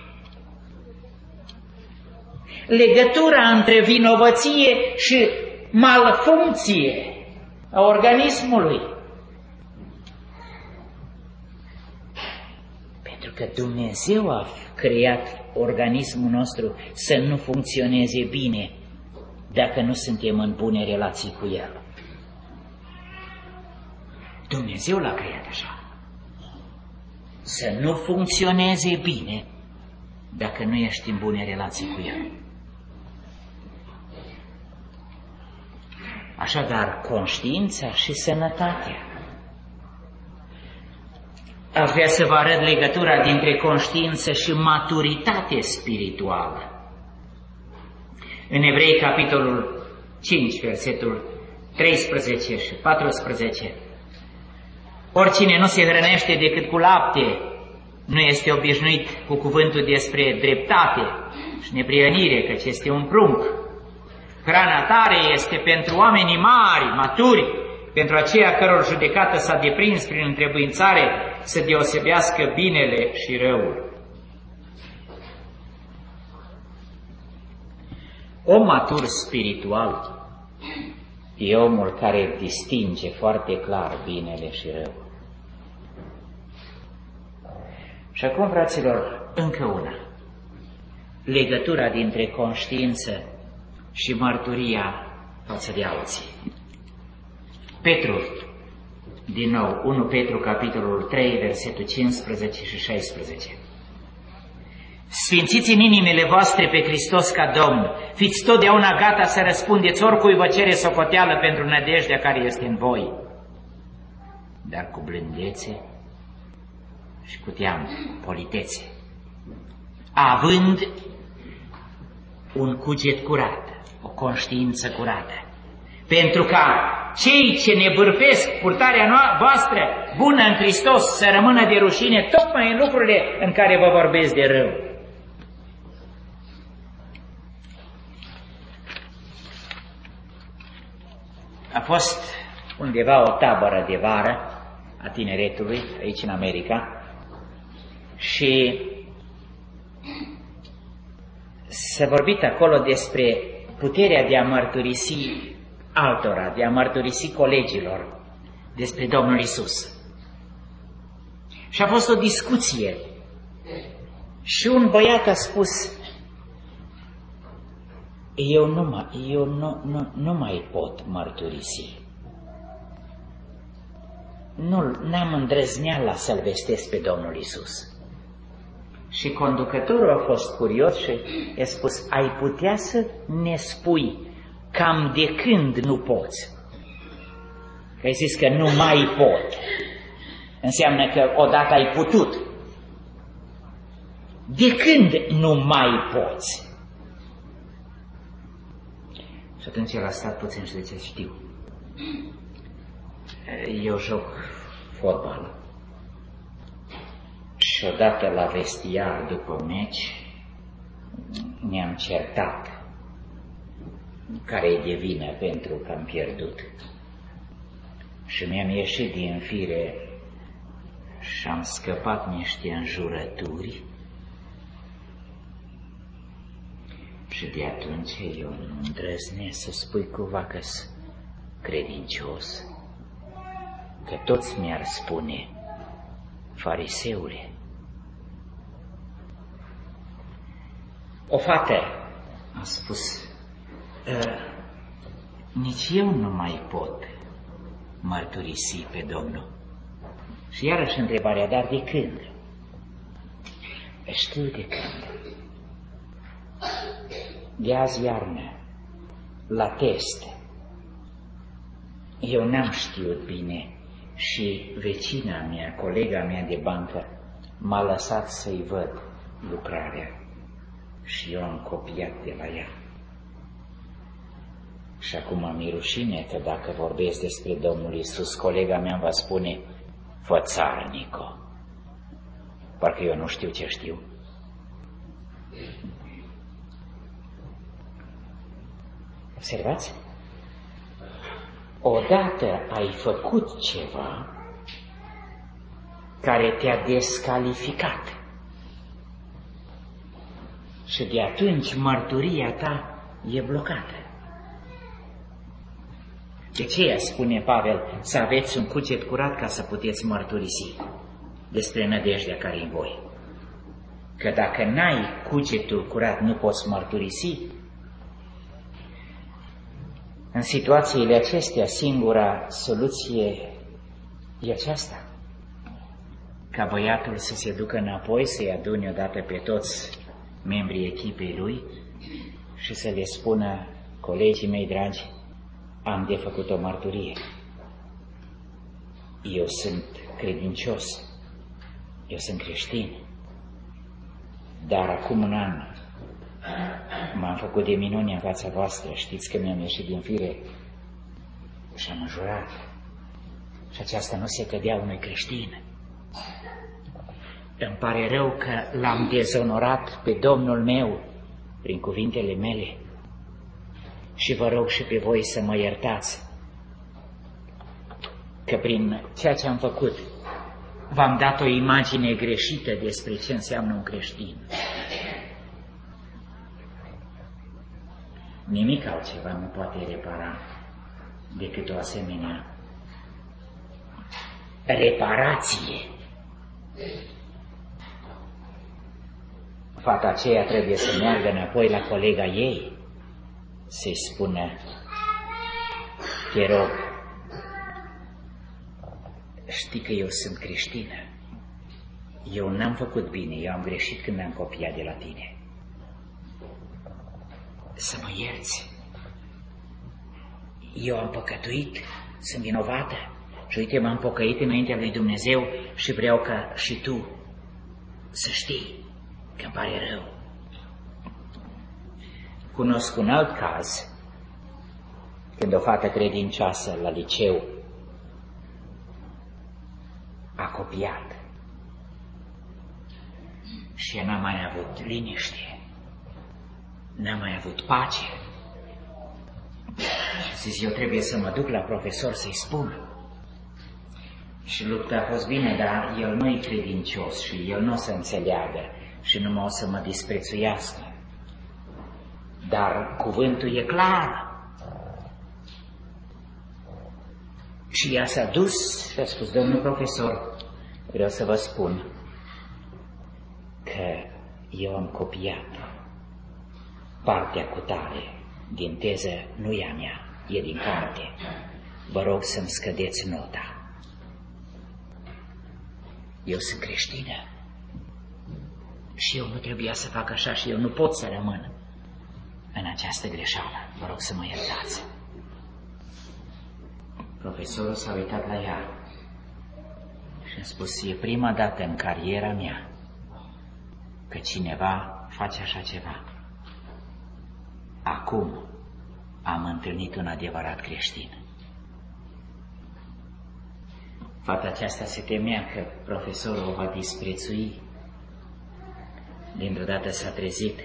Speaker 1: Legătura între vinovăție și malfuncție a organismului. Pentru că Dumnezeu a creat organismul nostru să nu funcționeze bine dacă nu suntem în bune relații cu El. Dumnezeu l-a creat așa. Să nu funcționeze bine dacă nu ești în bune relații cu El. Așadar, conștiința și sănătatea. Aș vrea să vă arăt legătura dintre conștiință și maturitate spirituală. În Evrei, capitolul 5, versetul 13 și 14. Oricine nu se hrănește decât cu lapte nu este obișnuit cu cuvântul despre dreptate și neprihănire, căci este un prunc. Hrana tare este pentru oamenii mari, maturi, pentru aceia căror judecată s-a deprins prin întrebuințare să deosebească binele și răul. Om matur spiritual e omul care distinge foarte clar binele și răul. Și acum, fraților, încă una. Legătura dintre conștiință și mărturia față de alții. Petru, din nou, 1 Petru, capitolul 3, versetul 15 și 16. Sfințiți în inimile voastre pe Hristos ca Domn. Fiți totdeauna gata să răspundeți oricui vă cere socoteală pentru nădejdea care este în voi, dar cu blândețe și cu teamă, politețe, având un cuget curat, o conștiință curată, pentru ca cei ce ne bârfesc purtarea voastră bună în Hristos să rămână de rușine tocmai în lucrurile în care vă vorbesc de rău. A fost undeva o tabără de vară a tineretului aici în America și s-a vorbit acolo despre puterea de a mărturisi altora, de a mărturisi colegilor despre Domnul Isus. Și a fost o discuție și un băiat a spus: eu nu mai pot mărturisi. N-am îndrăzneala să-L vestesc pe Domnul Isus. Și conducătorul a fost curios și i-a spus: ai putea să ne spui cam de când nu poți? Că ai zis că nu mai pot. Înseamnă că odată ai putut. De când nu mai poți? Și atunci el a stat puțin și zice: știu. Eu joc fotbal. Și odată la vestiar după meci ne-am certat care e de vină pentru că am pierdut. Și mi-am ieșit din fire și am scăpat niște înjurături. Și de atunci eu nu îndrăznesc să spui cumva că-s credincios, că toți mi-ar spune: fariseule. O fată a spus: nici eu nu mai pot mărturisi pe Domnul. Și iarăși întrebarea: dar de când? Știu de când. De azi iarnă, la test. Eu n-am știut bine și vecina mea, colega mea de bancă, m-a lăsat să-i văd lucrarea și eu am copiat de la ea. Și acum mi-e rușine că dacă vorbesc despre Domnul Isus, colega mea va spune: fățarnico. Parcă eu nu știu ce știu. Observați? Odată ai făcut ceva care te-a descalificat și de atunci mărturia ta e blocată. De aceea spune Pavel să aveți un cuget curat ca să puteți mărturisi despre nădejdea care e în voi. Că dacă n-ai cugetul curat, nu poți mărturisi. În situațiile acestea, singura soluție e aceasta: ca băiatul să se ducă înapoi, să-i adune odată pe toți membrii echipei lui și să le spună: colegii mei dragi, am de făcut o mărturie. Eu sunt credincios, eu sunt creștin, dar acum un an m-am făcut de minune în fața voastră, știți că mi-am ieșit din fire și am înjurat. Și aceasta nu se cădea unui creștin. Îmi pare rău că l-am dezonorat pe Domnul meu prin cuvintele mele și vă rog și pe voi să mă iertați că prin ceea ce am făcut v-am dat o imagine greșită despre ce înseamnă un creștin. Nimic altceva nu poate repara decât o asemenea reparație. Fata aceea trebuie să meargă înapoi la colega ei, să-i spună: te rog, știi că eu sunt creștină, eu n-am făcut bine, eu am greșit când am copiat de la tine. Să mă ierți. Eu am păcătuit, sunt vinovată și uite, m-am pocăit înaintea lui Dumnezeu și vreau ca și tu să știi că îmi pare rău. Cunosc un alt caz, când o fată credincioasă la liceu a copiat și ea n-a mai avut liniște, n-a mai avut pace. Și zis, eu trebuie să mă duc la profesor să-i spun. Și lupta a fost bine, dar el nu e credincios și el nu o să înțeleagă și numai o să mă disprețuiască. Dar cuvântul e clar. Și ea s-a dus și a spus, domnul profesor, vreau să vă spun că eu am copiat partea cu tare din teză, nu e a mea, e din carte. Vă rog să-mi scădeți nota. Eu sunt creștină și eu nu trebuia să fac așa și eu nu pot să rămân în această greșeală. Vă rog să mă iertați. Profesorul s-a uitat la ea și a spus, e prima dată în cariera mea că cineva face așa ceva. Acum am întâlnit un adevărat creștin. Fata aceasta se temea că profesorul o va disprețui. Dintr-o dată s-a trezit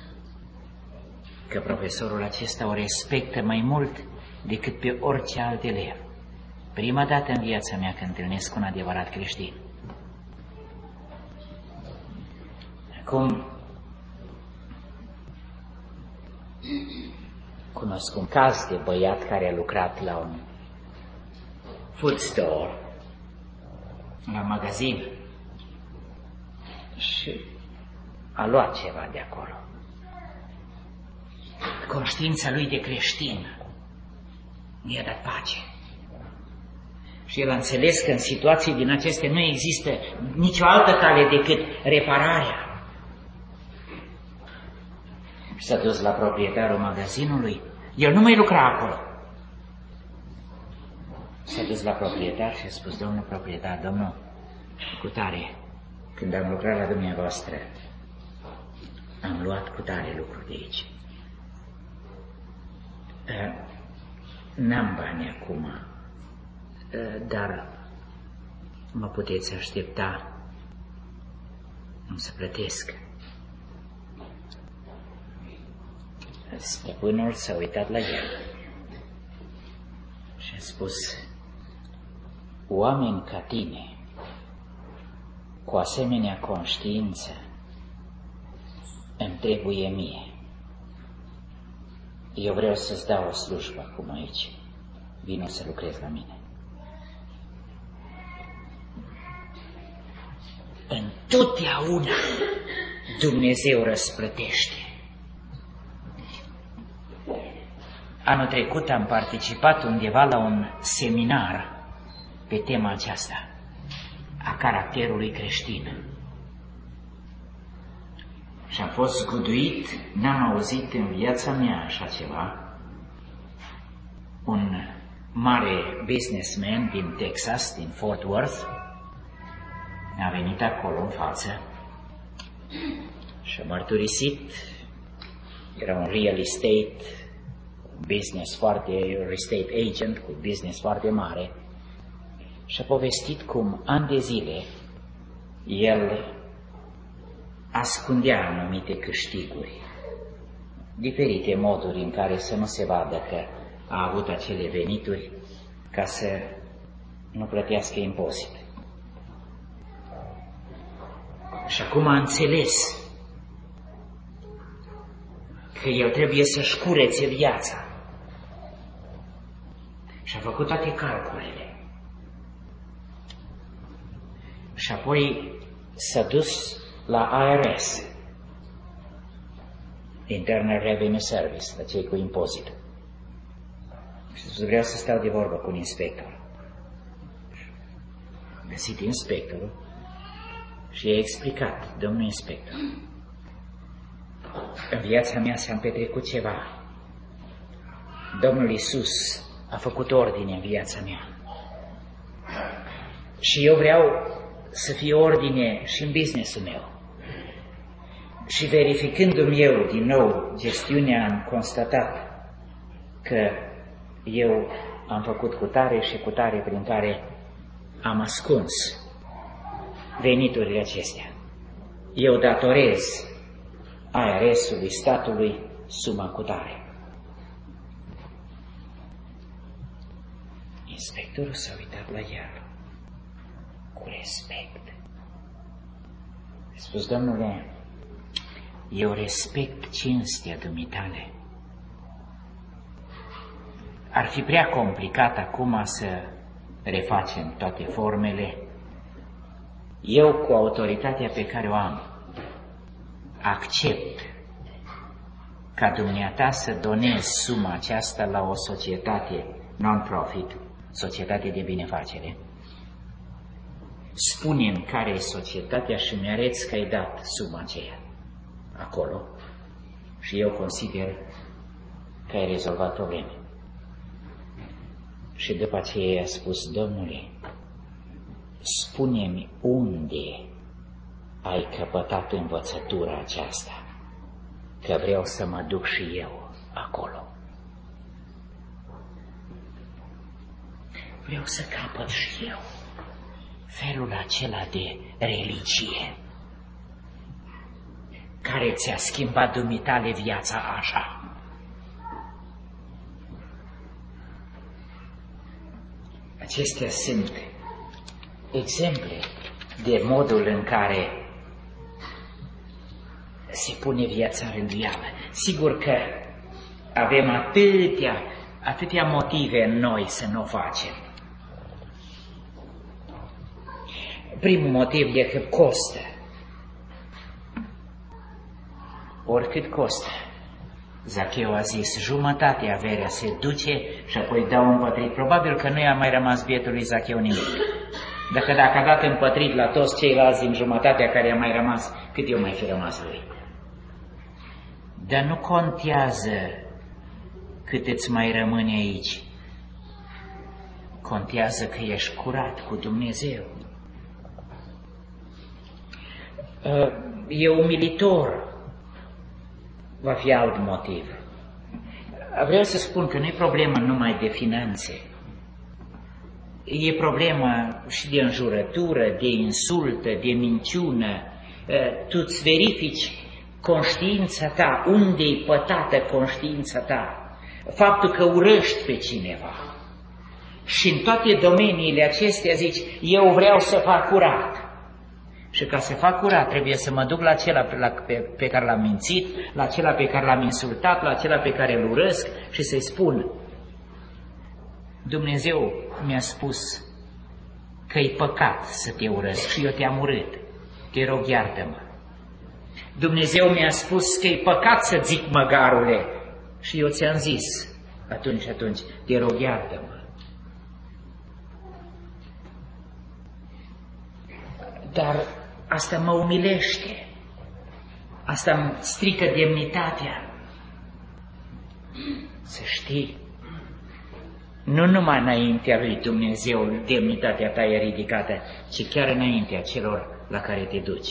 Speaker 1: că profesorul acesta o respectă mai mult decât pe orice alt elev. Prima dată în viața mea că întâlnesc un adevărat creștin. Acum cunosc un caz de băiat care a lucrat la un food store, la magazin, și a luat ceva de acolo. Conștiința lui de creștin nu i-a dat pace. Și el a înțeles că în situații din acestea nu există nicio altă cale decât repararea. Și s-a dus la proprietarul magazinului. El nu mai lucra acolo. S-a dus la proprietar și a spus, domnul proprietar, domnul cutare, când am lucrat la dumneavoastră, am luat cutare lucruri de aici. N-am bani acum, dar mă puteți aștepta, nu să plătesc. Stăpânul s-a uitat la el și a spus, oameni ca tine, cu asemenea conștiință, îmi trebuie mie. Eu vreau să-ți dau o slujbă acum aici. Vino să lucrezi la mine. Întotdeauna Dumnezeu răsplătește. Anul trecut am participat undeva la un seminar pe tema aceasta, a caracterului creștin. Și am fost zguduit, n-am auzit în viața mea așa ceva. Un mare businessman din Texas, din Fort Worth, a venit acolo în față și a mărturisit. Era un real estate business real estate agent cu business foarte mare și a povestit cum ani de zile el ascundea anumite câștiguri, diferite moduri în care să nu se vadă că a avut acele venituri ca să nu plătească impozite. Și acum a înțeles că el trebuie să-și curețe viața. Și a făcut toate calculele. Și apoi s-a dus la IRS, Internal Revenue Service, la cei cu impozit. Și vreau să stau de vorbă cu un inspector. Am găsit inspectorul Și i-a explicat, domnul inspector, în viața mea s-a petrecut ceva. Domnul Iisus a făcut ordine în viața mea. Și eu vreau să fie ordine și în business-ul meu. Și verificându-mi eu din nou gestiunea, am constatat că eu am făcut cutare și cutare prin care am ascuns veniturile acestea. Eu datorez IRS-ului, statului, suma cutare. Inspectorul s-a uitat la el cu respect. A spus, domnule, eu respect cinstea dumitale. Ar fi prea complicat acum să refacem toate formele. Eu, cu autoritatea pe care o am, accept ca dumneata să donez suma aceasta la o societate non-profit, societate de binefacere. Spune-mi care e societatea și mi-arăți că ai dat suma aceea acolo și eu consider că ai rezolvat probleme. Și după aceea i-a spus, domnule, spune-mi unde ai căpătat învățătura aceasta, că vreau să mă duc și eu acolo. Vreau să capăt și eu felul acela de religie care ți-a schimbat dumitale viața așa. Acestea sunt exemple de modul în care se pune viața în rânduială. Sigur că avem atâtea motive în noi să nu o facem. Primul motiv e că costă. Oricât costă. Zacheu a zis, jumătatea averea se duce și apoi dau împătrit. Probabil că nu i-a mai rămas bietului Zacheu nimic. Dacă a dat împătrit la toți ceilalți din jumătatea care a mai rămas, cât eu mai fi rămas lui. Dar nu contează cât îți mai rămâne aici. Contează că ești curat cu Dumnezeu. E umilitor. Va fi alt motiv. Vreau să spun că nu e problemă numai de finanțe. E problema și de înjurătură, de insultă, de minciună. Tu îți verifici conștiința ta, unde-i pătată conștiința ta. Faptul că urăști pe cineva. Și în toate domeniile acestea zici, eu vreau să fac curat. Și ca să fac curat trebuie să mă duc la acela pe care l-am mințit, la acela pe care l-am insultat, la acela pe care îl urăsc și să-i spun, Dumnezeu mi-a spus că e păcat să te urăsc și eu te-am urât, te rog iartă-mă. Dumnezeu mi-a spus că e păcat să zic măgarule și eu ți-am zis, atunci, te rog iartă-mă. Dar asta mă umilește, asta îmi strică demnitatea. Să știi, nu numai înaintea lui Dumnezeu demnitatea ta e ridicată, ci chiar înaintea celor la care te duci.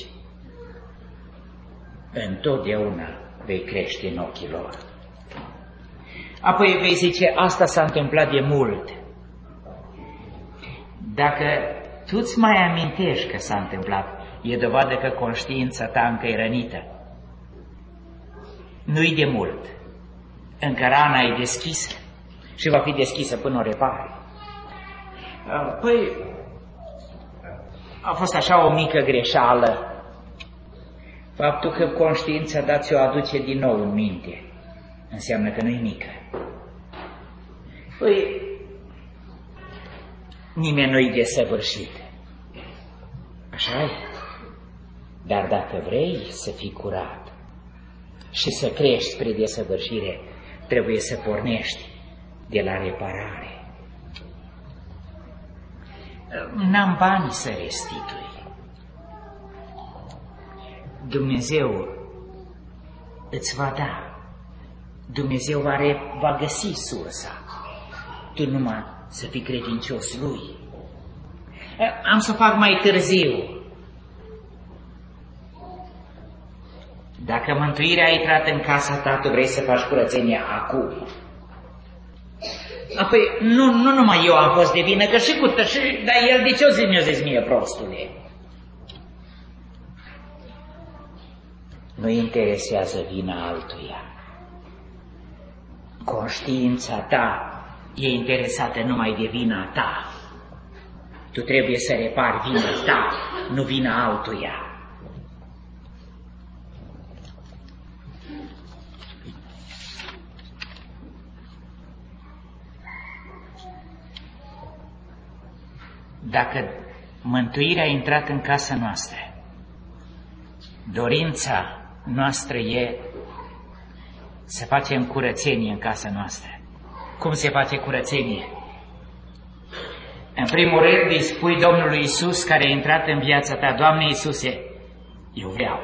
Speaker 1: Întotdeauna vei crește în ochii lor. Apoi vei zice, asta s-a întâmplat de mult. Dacă tu îți mai amintești că s-a întâmplat, e dovadă că conștiința ta încă e rănită. Nu-i de mult. Încă rana e deschisă și va fi deschisă până o repare. Păi, a fost așa o mică greșeală. Faptul că conștiința ta ți-o aduce din nou în minte înseamnă că nu-i mică. Păi, nimeni nu-i desăvârșit. Așa e. Dar dacă vrei să fii curat și să crești spre desăvârșire, trebuie să pornești de la reparare. N-am bani să restitui. Dumnezeu îți va da. Dumnezeu va găsi sursa. Tu numai să fii credincios Lui. Am să fac mai târziu. Dacă mântuirea a intrat în casa ta, tu vrei să faci curățenia acum. Apoi, nu numai eu am fost de vină, că și cu tășii, dar el de ce o zi mi-a zis mie, prostule? Nu interesează vina altuia. Conștiința ta e interesată numai de vina ta. Tu trebuie să repari vina ta, nu vina altuia. Dacă mântuirea a intrat în casa noastră, dorința noastră e să facem curățenie în casa noastră. Cum se face curățenie? În primul rând îi spui Domnului Iisus, care a intrat în viața ta: Doamne Iisuse, eu vreau.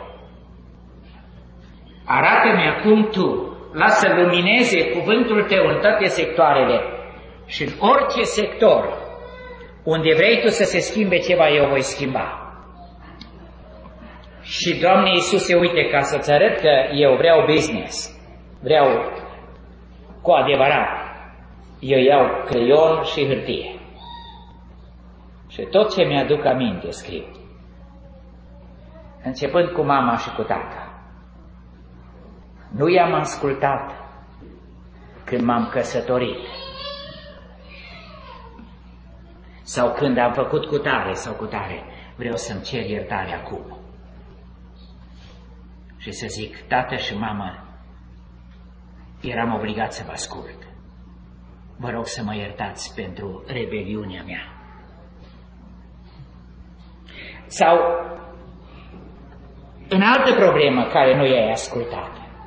Speaker 1: Arată-mi acum Tu, lasă lumineze cuvântul Tău în toate sectoarele și în orice sector unde vrei Tu să se schimbe ceva, eu voi schimba. Și Doamne Iisuse, uite, ca să-ți arăt că eu vreau business, vreau cu adevărat, eu iau creion și hârtie. Și tot ce mi-aduc aminte scriu. Începând cu mama și cu tata. Nu i-am ascultat când m-am căsătorit. Sau când am făcut cu tare sau cu tare. Vreau să-mi cer iertare acum. Și să zic: tată și mamă, eram obligat să vă ascult. Vă rog să mă iertați pentru rebeliunea mea. Sau în altă problemă care nu i-ai ascultat.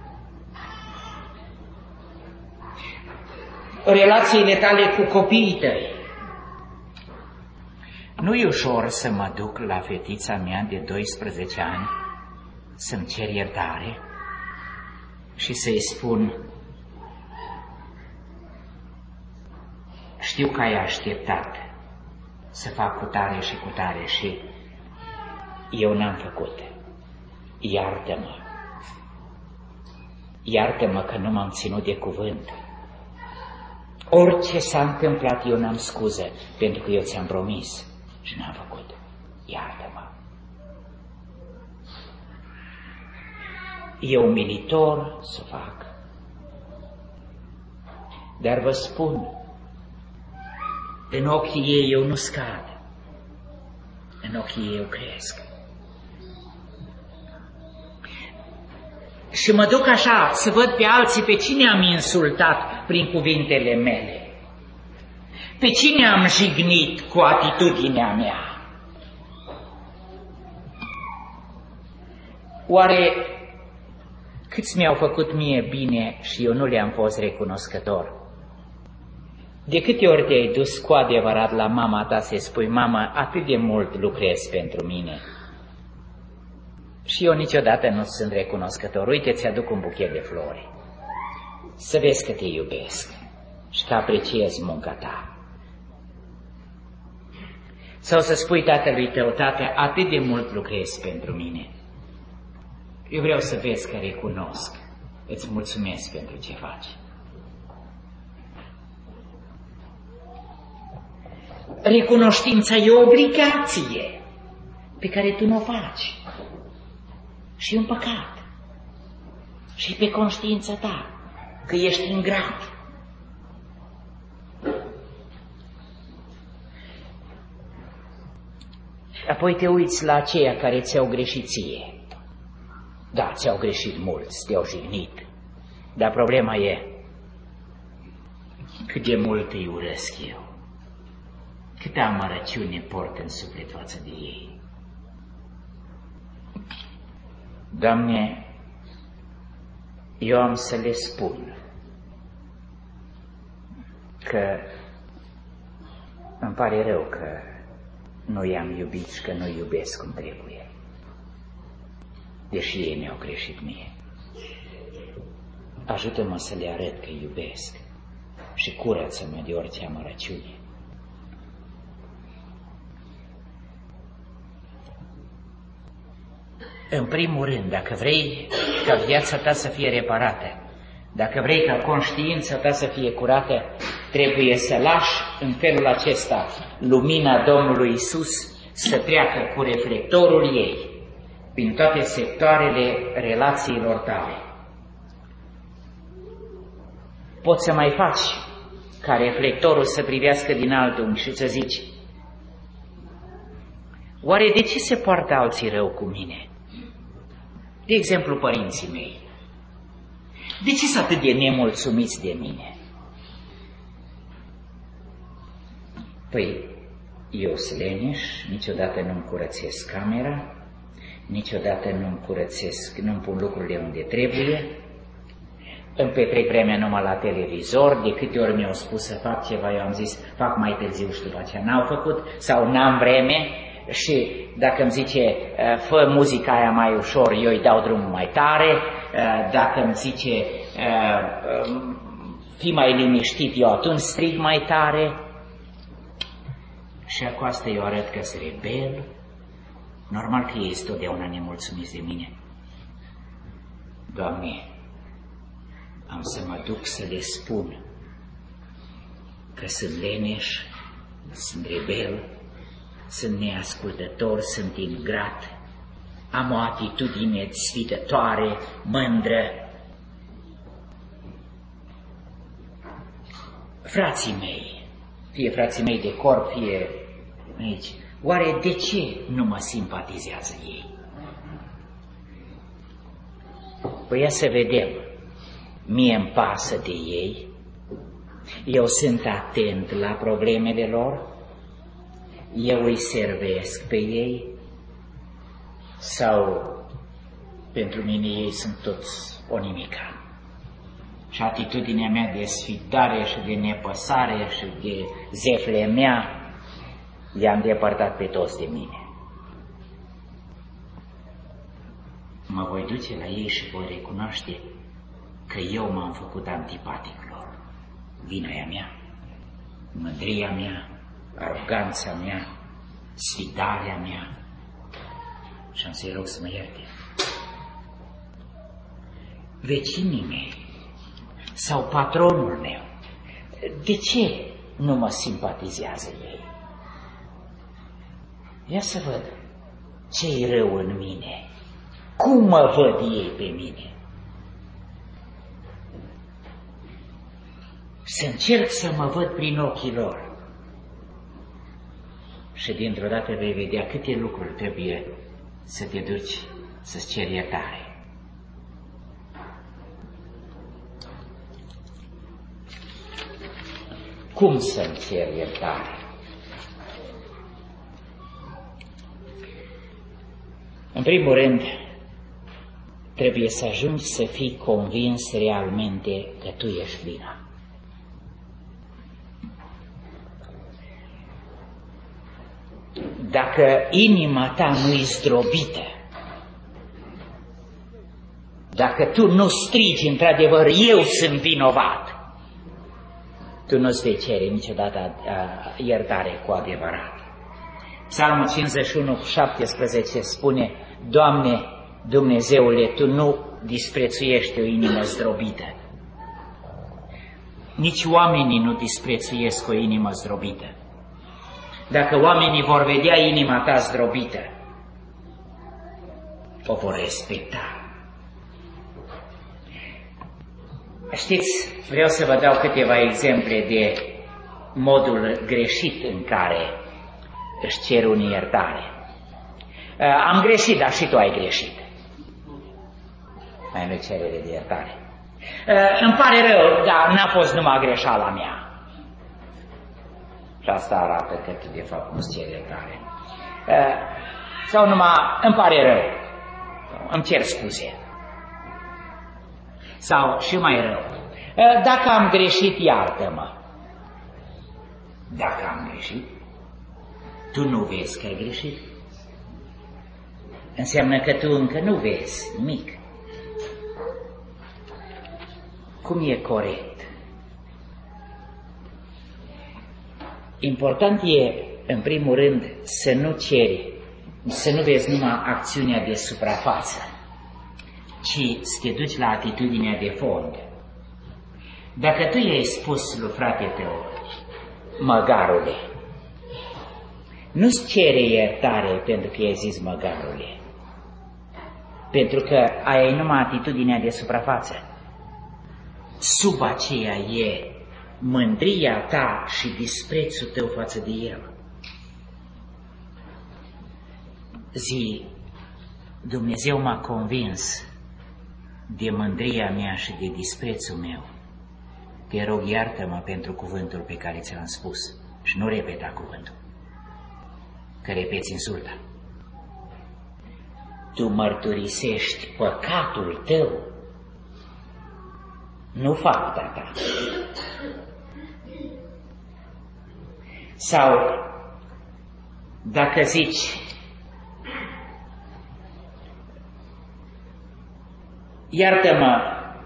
Speaker 1: Relațiile tale cu copiii tăi. Nu e ușor să mă duc la fetița mea de 12 ani să-mi cer iertare și să-i spun: știu că ai așteptat să fac cu tare și cu tare și eu n-am făcut. Iartă-mă. Iartă-mă că nu m-am ținut de cuvânt. Orice s-a întâmplat, eu n-am scuză, pentru că eu ți-am promis și n-am făcut. Iartă-mă. E umilitor să fac. Dar vă spun, în ochii ei eu nu scad. În ochii ei eu cresc. Și mă duc așa să văd pe alții pe cine am insultat prin cuvintele mele. Pe cine am jignit cu atitudinea mea. Oare câți mi-au făcut mie bine și eu nu le-am fost recunoscător? De câte ori te-ai dus cu adevărat la mama ta să-i spui: mamă, atât de mult lucrezi pentru mine și eu niciodată nu sunt recunoscător. Uite, ți-aduc un buchet de flori, să vezi că te iubesc și că apreciez munca ta. Sau să spui tatălui tău: tată, atât de mult lucrezi pentru mine, eu vreau să vezi că recunosc, îți mulțumesc pentru ce faci. Recunoștința e o obligație pe care tu nu o faci. Și e un păcat. Și pe conștiința ta că ești ingrat. Apoi te uiți la aceia care ți-au greșit ție. Da, ți-au greșit mulți, te-au jignit. Dar problema e cât de mult îi urăsc eu. Câtă amărăciune port în suflet față de ei. Doamne, eu am să le spun că îmi pare rău că nu i-am iubit și că nu iubesc cum trebuie. deși ei mi-au greșit mie. Ajută-mă să le arăt că iubesc și curăță-mă de orice amărăciune. În primul rând, dacă vrei ca viața ta să fie reparată, dacă vrei ca conștiința ta să fie curată, trebuie să lași în felul acesta lumina Domnului Iisus să treacă cu reflectorul ei prin toate sectoarele relațiilor tale. Poți să mai faci ca reflectorul să privească din alt unghi și să zici: oare de ce se poartă alții rău cu mine? De exemplu, părinții mei. De ce sunt atât de nemulțumiți de mine? Păi, eu sunt leneș, niciodată nu-mi curățesc camera, niciodată nu-mi pun lucrurile unde trebuie, îmi petrec vremea numai la televizor, de câte ori mi-au spus să fac ceva, eu am zis, fac mai târziu și după aceea n-au făcut, sau n-am vreme, și dacă îmi zice, fă muzica aia mai ușor, eu îi dau drumul mai tare, dacă îmi zice, fii mai liniștit, eu atunci strig mai tare. Și cu asta eu arăt că sunt rebel. Normal că ei sunt totdeauna nemulțumiți de mine. Doamne, am să mă duc să le spun că sunt leneș, sunt rebel, sunt neascultător, sunt ingrat, am o atitudine sfidătoare, mândră. Frații mei, fie frații mei de corp, fie aici, oare de ce nu mă simpatizează ei? Păi ia să vedem, mie îmi pasă de ei, eu sunt atent la problemele lor, eu îi servesc pe ei, sau pentru mine ei sunt toți o nimica. Și atitudinea mea de sfidare și de nepăsare și de zefle mea i-a îndepărtat pe toți de mine. Mă voi duce la ei și voi recunoaște că eu m-am făcut antipatic lor. Vina e a mea, mândria mea, aroganța mea, sfidarea mea, și am să-i rog să mă ierte. Vecinii mei sau patronul meu, de ce nu mă simpatizează ei? Ia să văd ce-i rău în mine, cum mă văd ei pe mine. Să încerc să mă văd prin ochii lor. Și dintr-o dată vei vedea câte lucruri trebuie să te duci să-ți ceri iertare. Cum să-mi cer iertare? În primul rând, trebuie să ajungi să fii convins realmente că tu ești vina. Dacă inima ta nu-i zdrobită, dacă tu nu strigi într-adevăr, eu sunt vinovat, tu nu-ți vei cere niciodată iertare cu adevărat. Psalmul 51:17 spune: Doamne, Dumnezeule, Tu nu disprețuiești o inimă zdrobită. Nici oamenii nu disprețuiesc o inimă zdrobită. Dacă oamenii vor vedea inima ta zdrobită, o vor respecta. Știți, vreau să vă dau câteva exemple de modul greșit în care își cer unii iertare. Am greșit, dar și tu ai greșit. Mai nu cerere de iertare. Îmi pare rău, dar n-a fost numai greșeala mea. Și asta arată că tu de fapt nu-ți ceri iertare. Sau numai, îmi pare rău, îmi cer scuze. Sau și mai rău, dacă am greșit, iartă-mă. Dacă am greșit, tu nu vezi că ai greșit? înseamnă că tu încă nu vezi nimic. Cum e corect? Important e, în primul rând, să nu ceri, să nu vezi numai acțiunea de suprafață, ci să te duci la atitudinea de fond. Dacă tu i-ai spus lui frate tău, măgarule, nu-ți cere iertare pentru că i-ai zis măgarule, pentru că aia e numai atitudinea de suprafață. Sub aceea e mândria ta și disprețul tău față de el. Zi, Dumnezeu m-a convins de mândria mea și de disprețul meu. Te rog, iartă-mă pentru cuvântul pe care ți-l-am spus și nu repeta cuvântul, că repeți insulta. Tu mărturisești păcatul tău, nu fapta ta. Sau dacă zici, iartă-mă,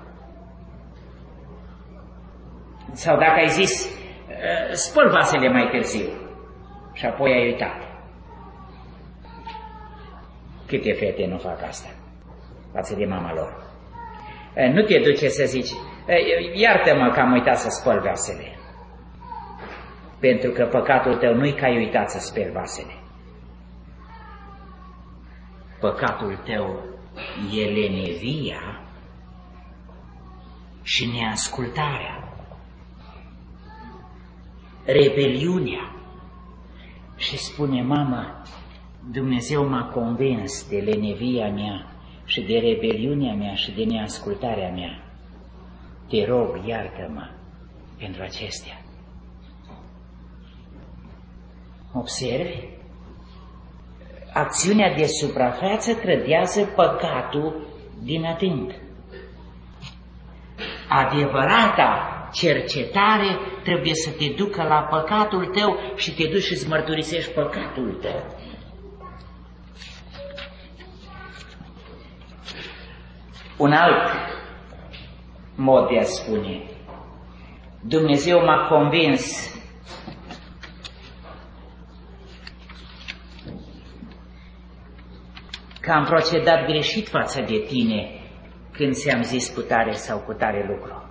Speaker 1: sau dacă ai zis, spăl vasele mai târziu și apoi ai uitat. Câte fete nu fac asta față de mama lor? Nu te duce să zici, iartă-mă că am uitat să spăl vasele. Pentru că păcatul tău nu-i că ai uitat să speli vasele. Păcatul tău e lenevia și neascultarea, rebeliunea. Și spune, mamă, Dumnezeu m-a convins de lenevia mea și de rebeliunea mea și de neascultarea mea. Te rog, iartă-mă pentru acestea. Observi? Acțiunea de suprafață trădează păcatul din adânc. Adevărata cercetare trebuie să te ducă la păcatul tău și te duci și îți mărturisești păcatul tău. Un alt mod de a spune, Dumnezeu m-a convins că am procedat greșit față de tine când ți-am zis cu tare sau cu tare lucru.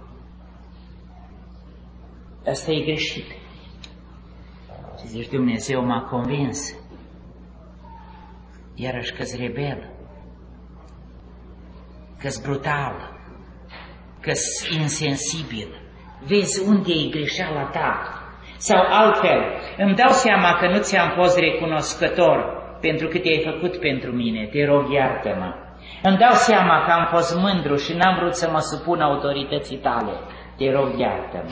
Speaker 1: Asta e greșit. Și zici, Dumnezeu m-a convins, iarăși că-s rebel, că-s brutal, că-s insensibil. Vezi unde e greșeala ta. Sau altfel, îmi dau seama că nu ți-am fost recunoscător pentru că te-ai făcut pentru mine, te rog, iartă-mă. Îmi dau seama că am fost mândru și n-am vrut să mă supun autorității tale, te rog, iartă-mă.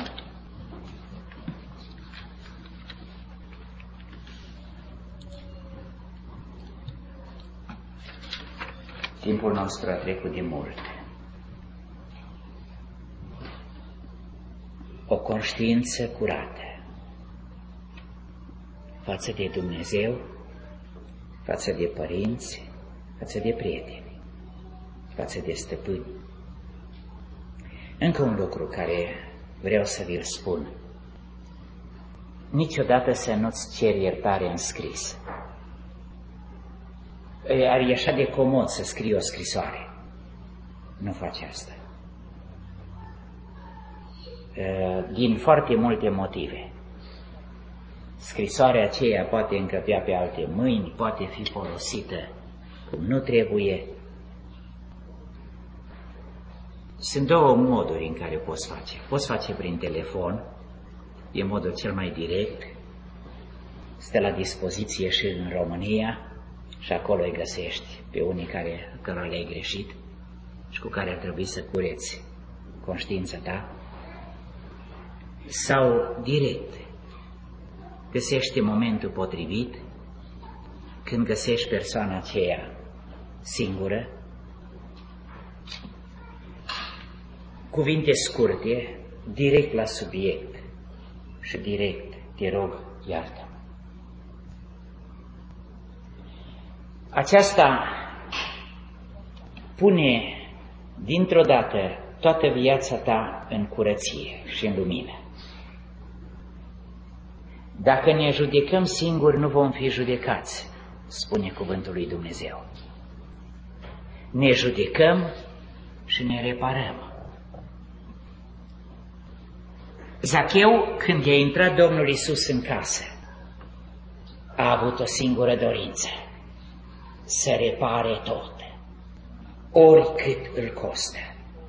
Speaker 1: Timpul nostru a trecut de mult. O conștiință curată față de Dumnezeu, față de părinți, față de prieteni, față de stăpâni. Încă un lucru care vreau să vi-l spun. Niciodată să nu-ți ceri iertare în scris. E așa de comod să scrii o scrisoare. Nu faci asta. Din foarte multe motive. Scrisoarea aceea poate încăpea pe alte mâini, poate fi folosită cum nu trebuie. Sunt două moduri în care poți face. Poți face prin telefon, e modul cel mai direct, stă la dispoziție și în România și acolo îi găsești pe unii cărora le-ai greșit și cu care ar trebui să cureți conștiința ta. Sau direct, găsești momentul potrivit, când găsești persoana aceea singură, cuvinte scurte, direct la subiect și direct, te rog, iartă-mă. Aceasta pune dintr-o dată toată viața ta în curăție și în lumină. Dacă ne judecăm singuri, nu vom fi judecați, spune cuvântul lui Dumnezeu. Ne judecăm și ne reparăm. Zacheu, când i-a intrat Domnul Iisus în casă, a avut o singură dorință: să repare tot, oricât îl costă.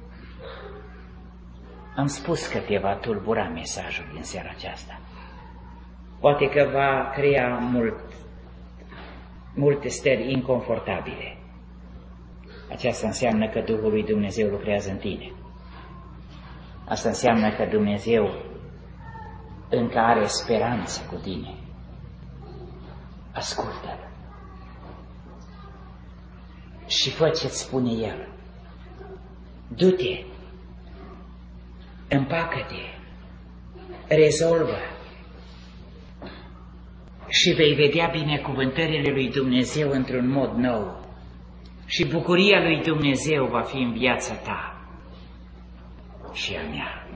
Speaker 1: Am spus că te va tulbura mesajul din seara aceasta. Poate că va crea multe stări inconfortabile. Aceasta înseamnă că Duhul lui Dumnezeu lucrează în tine. Asta înseamnă că Dumnezeu încă are speranță cu tine. Ascultă-L și fă ce-ți spune El. Du-te, împacă-te, rezolvă și vei vedea binecuvântările lui Dumnezeu într-un mod nou. Și bucuria lui Dumnezeu va fi în viața ta și a mea.